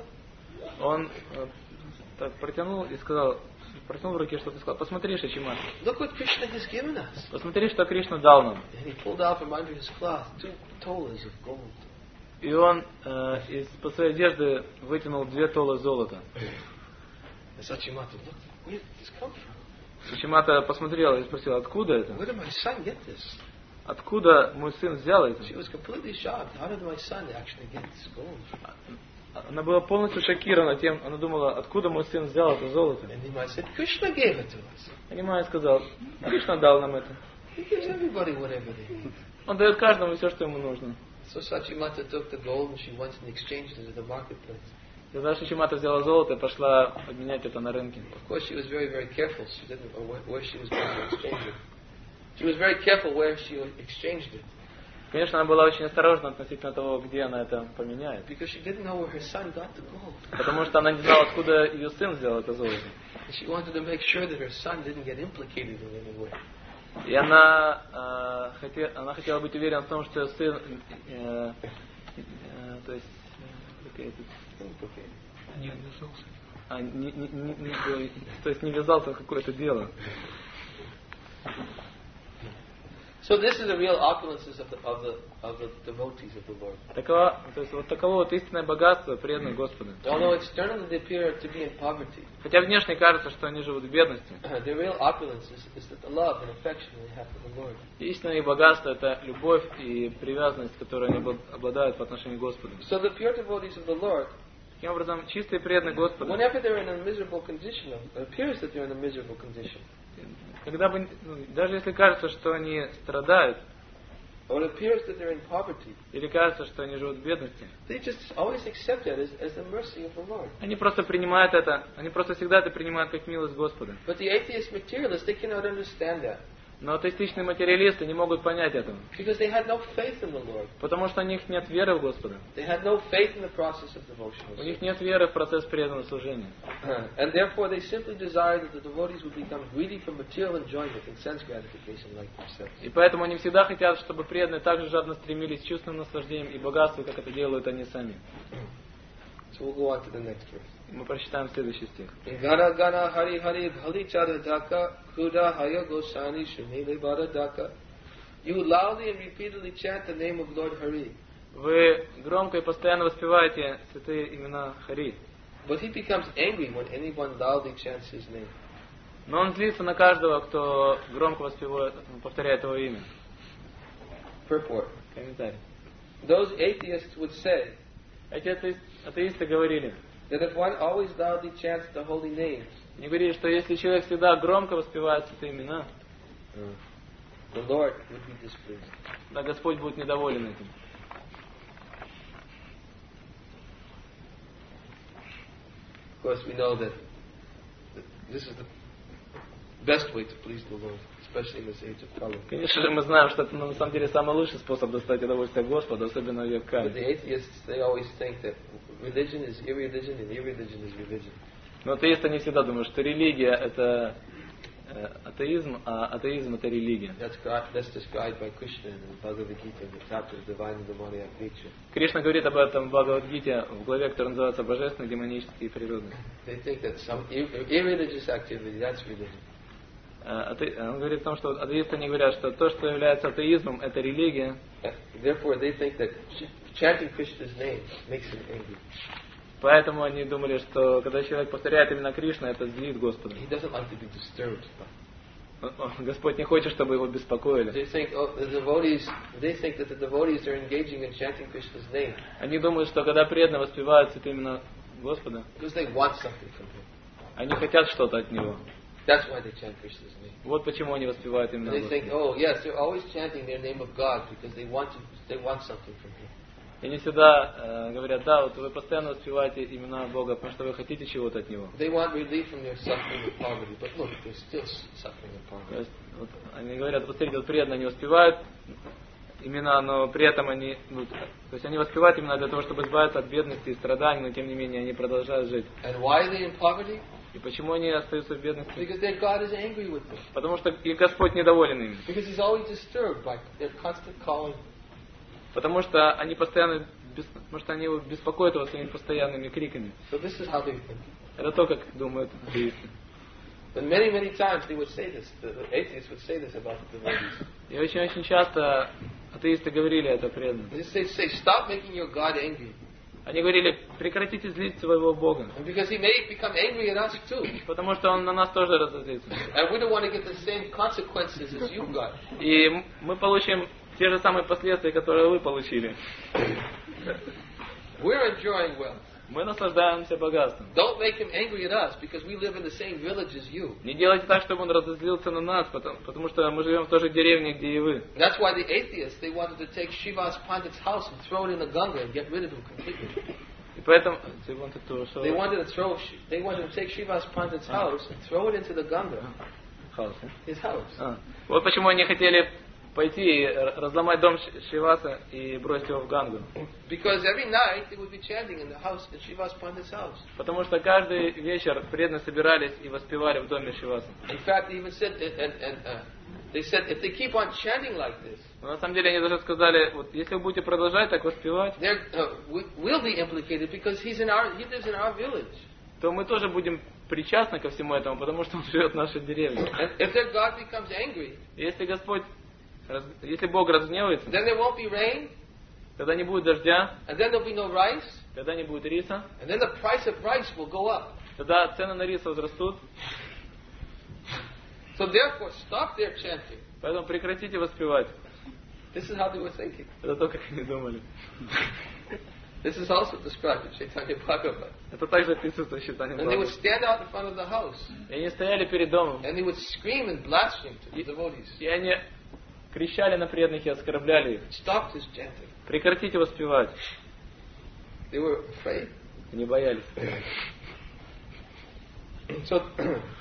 Speaker 2: Он э, так протянул и сказал, протянул в руке что-то и сказал, посмотри, Шачимата.
Speaker 1: Look what Krishna has given us.
Speaker 2: Посмотри, что Кришна дал нам.
Speaker 1: And he pulled out from under his cloth two tolas of gold.
Speaker 2: И он э, из-под своей одежды вытянул две толы золота.
Speaker 1: And Sachimata, look, where did this come from?
Speaker 2: Шачимата посмотрела и спросила, откуда это?
Speaker 1: Where did my son get this?
Speaker 2: Откуда мой сын взял это?
Speaker 1: She was completely shocked. How did my son actually get this gold?
Speaker 2: Она была полностью шокирована тем, она думала, откуда мой сын взял это золото.
Speaker 1: And Nimai said, Krishna gave it to us.
Speaker 2: И Нимай сказал, Кришна дал нам это.
Speaker 1: He gives everybody whatever they need.
Speaker 2: Он дает каждому все, что ему нужно.
Speaker 1: So Sachimata took the gold and she went and exchanged it at the marketplace.
Speaker 2: Когда Шачимата взяла золото и пошла обменять это на рынке.
Speaker 1: Of course, she was very, very careful. She didn't know where, where she was going to exchange it. She was very careful where she exchanged it.
Speaker 2: Конечно, она была очень осторожна относительно того, где она это поменяет.
Speaker 1: Because she didn't know where her son got the gold.
Speaker 2: Потому что она не знала, откуда ее сын взял это золото.
Speaker 1: And she wanted to make sure that her son didn't get implicated in any way.
Speaker 2: И она, э, хоте, она хотела быть уверена в том, что ее сын, э, э, то есть, э,
Speaker 1: Не ввязался.
Speaker 2: А, не, не, не, не, то есть не ввязался в какое-то дело.
Speaker 1: So this is the real opulences of the, of the, of the devotees of the Lord.
Speaker 2: Такова, то есть вот таково вот истинное богатство преданных Господу.
Speaker 1: Although externally they appear to be in poverty,
Speaker 2: Хотя внешне кажется, что они живут в бедности.
Speaker 1: the real opulence is, is that the love and affection they have for the Lord.
Speaker 2: Истинное их богатство — это любовь и привязанность, которой они обладают по отношению к Господу.
Speaker 1: So the pure devotees of the Lord,
Speaker 2: Таким образом, чистые преданные Господу,
Speaker 1: whenever they're in a miserable condition, it appears that they're in a miserable condition,
Speaker 2: когда бы, ну, даже если кажется, что они страдают,
Speaker 1: or it appears that they're in poverty,
Speaker 2: или кажется, что они живут в бедности,
Speaker 1: they just always accept that as, as the mercy of the Lord.
Speaker 2: они просто принимают это, они просто всегда это принимают как милость Господа.
Speaker 1: But the atheist materialists, they cannot understand that.
Speaker 2: Но атеистичные материалисты не могут понять этого,
Speaker 1: Because they had no faith in the Lord.
Speaker 2: потому что у них нет веры в Господа.
Speaker 1: They had no faith in the process of devotion.
Speaker 2: У них нет веры в процесс преданного служения.
Speaker 1: And therefore they simply desire that the devotees would become greedy for material enjoyment and sense gratification like themselves.
Speaker 2: И поэтому они всегда хотят, чтобы преданные также жадно стремились к чувственным наслаждениям и богатству, как это делают они сами.
Speaker 1: So we'll go on to the next verse.
Speaker 2: Мы прочитаем следующий стих.
Speaker 1: Gana gana hari hari bhali charadaka kuda haya gosani shumile baradaka. You loudly and repeatedly chant the name of Lord Hari.
Speaker 2: Вы громко и постоянно воспеваете святые имена Хари.
Speaker 1: But he becomes angry when anyone loudly chants his name.
Speaker 2: Но он злится на каждого, кто громко воспевает, повторяет его имя.
Speaker 1: Purport.
Speaker 2: Комментарий.
Speaker 1: Those atheists would say
Speaker 2: Эти атеисты, атеисты говорили,
Speaker 1: that if one always loudly chants the holy names,
Speaker 2: они говорили, что если человек всегда громко воспевает святые имена,
Speaker 1: the Lord would be displeased.
Speaker 2: да Господь будет недоволен этим.
Speaker 1: Of course, we know that this is the best way to please the Lord, especially in this age of color.
Speaker 2: Конечно же, мы знаем, что это на самом деле самый лучший способ достать удовольствие Господа, особенно в век
Speaker 1: But
Speaker 2: Кали.
Speaker 1: the atheists, they always think that religion is irreligion and irreligion is religion.
Speaker 2: Но атеисты не всегда думают, что религия это э, атеизм, а атеизм это религия.
Speaker 1: That's, gra- that's described by Krishna in the Bhagavad Gita in the chapter of Divine and Demoniac Nature.
Speaker 2: Кришна говорит об этом в Бхагавад-гите, в главе, которая называется «Божественные, демонические природы».
Speaker 1: They think that some ir- irreligious activity, that's religion.
Speaker 2: Э, ате- Он говорит о том, что атеисты не говорят, что то, что является атеизмом, это религия.
Speaker 1: And therefore, they think that ch- chanting Krishna's name makes him angry.
Speaker 2: Поэтому они думали, что когда человек повторяет именно Кришна, это злит Господа.
Speaker 1: He doesn't like to be disturbed.
Speaker 2: Господь не хочет, чтобы его беспокоили.
Speaker 1: They think, oh, the devotees, they think that the devotees are engaging in chanting Krishna's name
Speaker 2: Они думают, что когда преданно воспевают святые имена Господа,
Speaker 1: because they want something from him.
Speaker 2: они хотят что-то от Него.
Speaker 1: That's why they chant Krishna's name.
Speaker 2: Вот почему они воспевают имена
Speaker 1: And they think,
Speaker 2: Господа.
Speaker 1: oh yes, they're always chanting their name of God because they want to, they want something from him.
Speaker 2: И они всегда э, говорят, да, вот вы постоянно воспеваете имена Бога, потому что вы хотите чего-то от Него.
Speaker 1: They want relief from their suffering and poverty, but look, they're still suffering and
Speaker 2: То
Speaker 1: poverty.
Speaker 2: есть, вот, они говорят, вот смотрите, вот преданно они воспевают имена, но при этом они, ну, то есть они воспевают именно для того, чтобы избавиться от бедности и страданий, но тем не менее они продолжают жить.
Speaker 1: And why are they in poverty?
Speaker 2: И почему они остаются в бедности?
Speaker 1: Because their God is angry with them.
Speaker 2: Потому что и Господь недоволен ими.
Speaker 1: Because He's always disturbed by their constant calling.
Speaker 2: Потому что они постоянно бес- может, они его беспокоят его своими постоянными криками.
Speaker 1: So this is how they think.
Speaker 2: Это то, как думают атеисты.
Speaker 1: But many, many times they would say this. The, the atheists would say this about the devotees.
Speaker 2: И очень-очень часто атеисты говорили это преданным.
Speaker 1: They say, say, stop making your God angry.
Speaker 2: Они говорили, прекратите злить своего Бога.
Speaker 1: And because he may become angry at us too.
Speaker 2: Потому что он на нас тоже разозлится.
Speaker 1: And we don't want to get the same consequences as you got.
Speaker 2: И м- мы получим те же самые последствия, которые вы получили.
Speaker 1: We're enjoying wealth.
Speaker 2: Мы наслаждаемся богатством.
Speaker 1: Don't make him angry at us because we live in the same village as you.
Speaker 2: Не делайте так, чтобы он разозлился на нас, потому, потому что мы живем в той же деревне, где и вы.
Speaker 1: That's why the atheists, they wanted to take Shiva's Pandit's house and throw it in the Ganga and get rid of him completely.
Speaker 2: И поэтому... They wanted to show...
Speaker 1: They wanted to throw, they wanted to take Shiva's Pandit's house and throw it into the Ganga.
Speaker 2: House, eh?
Speaker 1: His house.
Speaker 2: А. Вот почему они хотели пойти и разломать дом Шиваса и бросить его в Гангу.
Speaker 1: Because every night they would be chanting in the house, in Shiva's Pandit's house.
Speaker 2: Потому что каждый вечер преданно собирались и воспевали в доме Шиваса.
Speaker 1: In fact, they even said, and, and uh, they said, if they keep on chanting like this,
Speaker 2: Но на самом деле они даже сказали, вот если вы будете продолжать так воспевать,
Speaker 1: they're, uh, we, we'll be implicated because he's in our, he lives in our village.
Speaker 2: то мы тоже будем причастны ко всему этому, потому что он живет в нашей деревне.
Speaker 1: And if their God becomes angry,
Speaker 2: И если Господь, раз- если Бог разгневается,
Speaker 1: then there won't be rain,
Speaker 2: тогда не будет дождя,
Speaker 1: and then there'll be no rice,
Speaker 2: тогда не будет риса,
Speaker 1: and then the price of rice will go up.
Speaker 2: тогда цены на рис возрастут.
Speaker 1: So therefore, stop their chanting.
Speaker 2: Поэтому прекратите воспевать.
Speaker 1: This is how they were thinking.
Speaker 2: Это то, как они думали.
Speaker 1: This is also described in Chaitanya Bhagavad.
Speaker 2: Это также описывается в Чайтанье
Speaker 1: And they would
Speaker 2: Бхагавате.
Speaker 1: stand out in front of the house,
Speaker 2: И они стояли перед домом,
Speaker 1: and they would scream and blaspheme to the devotees.
Speaker 2: и они кричали на преданных и оскорбляли их.
Speaker 1: Stop this chanting.
Speaker 2: Прекратите воспевать.
Speaker 1: They were afraid.
Speaker 2: Они боялись.
Speaker 1: So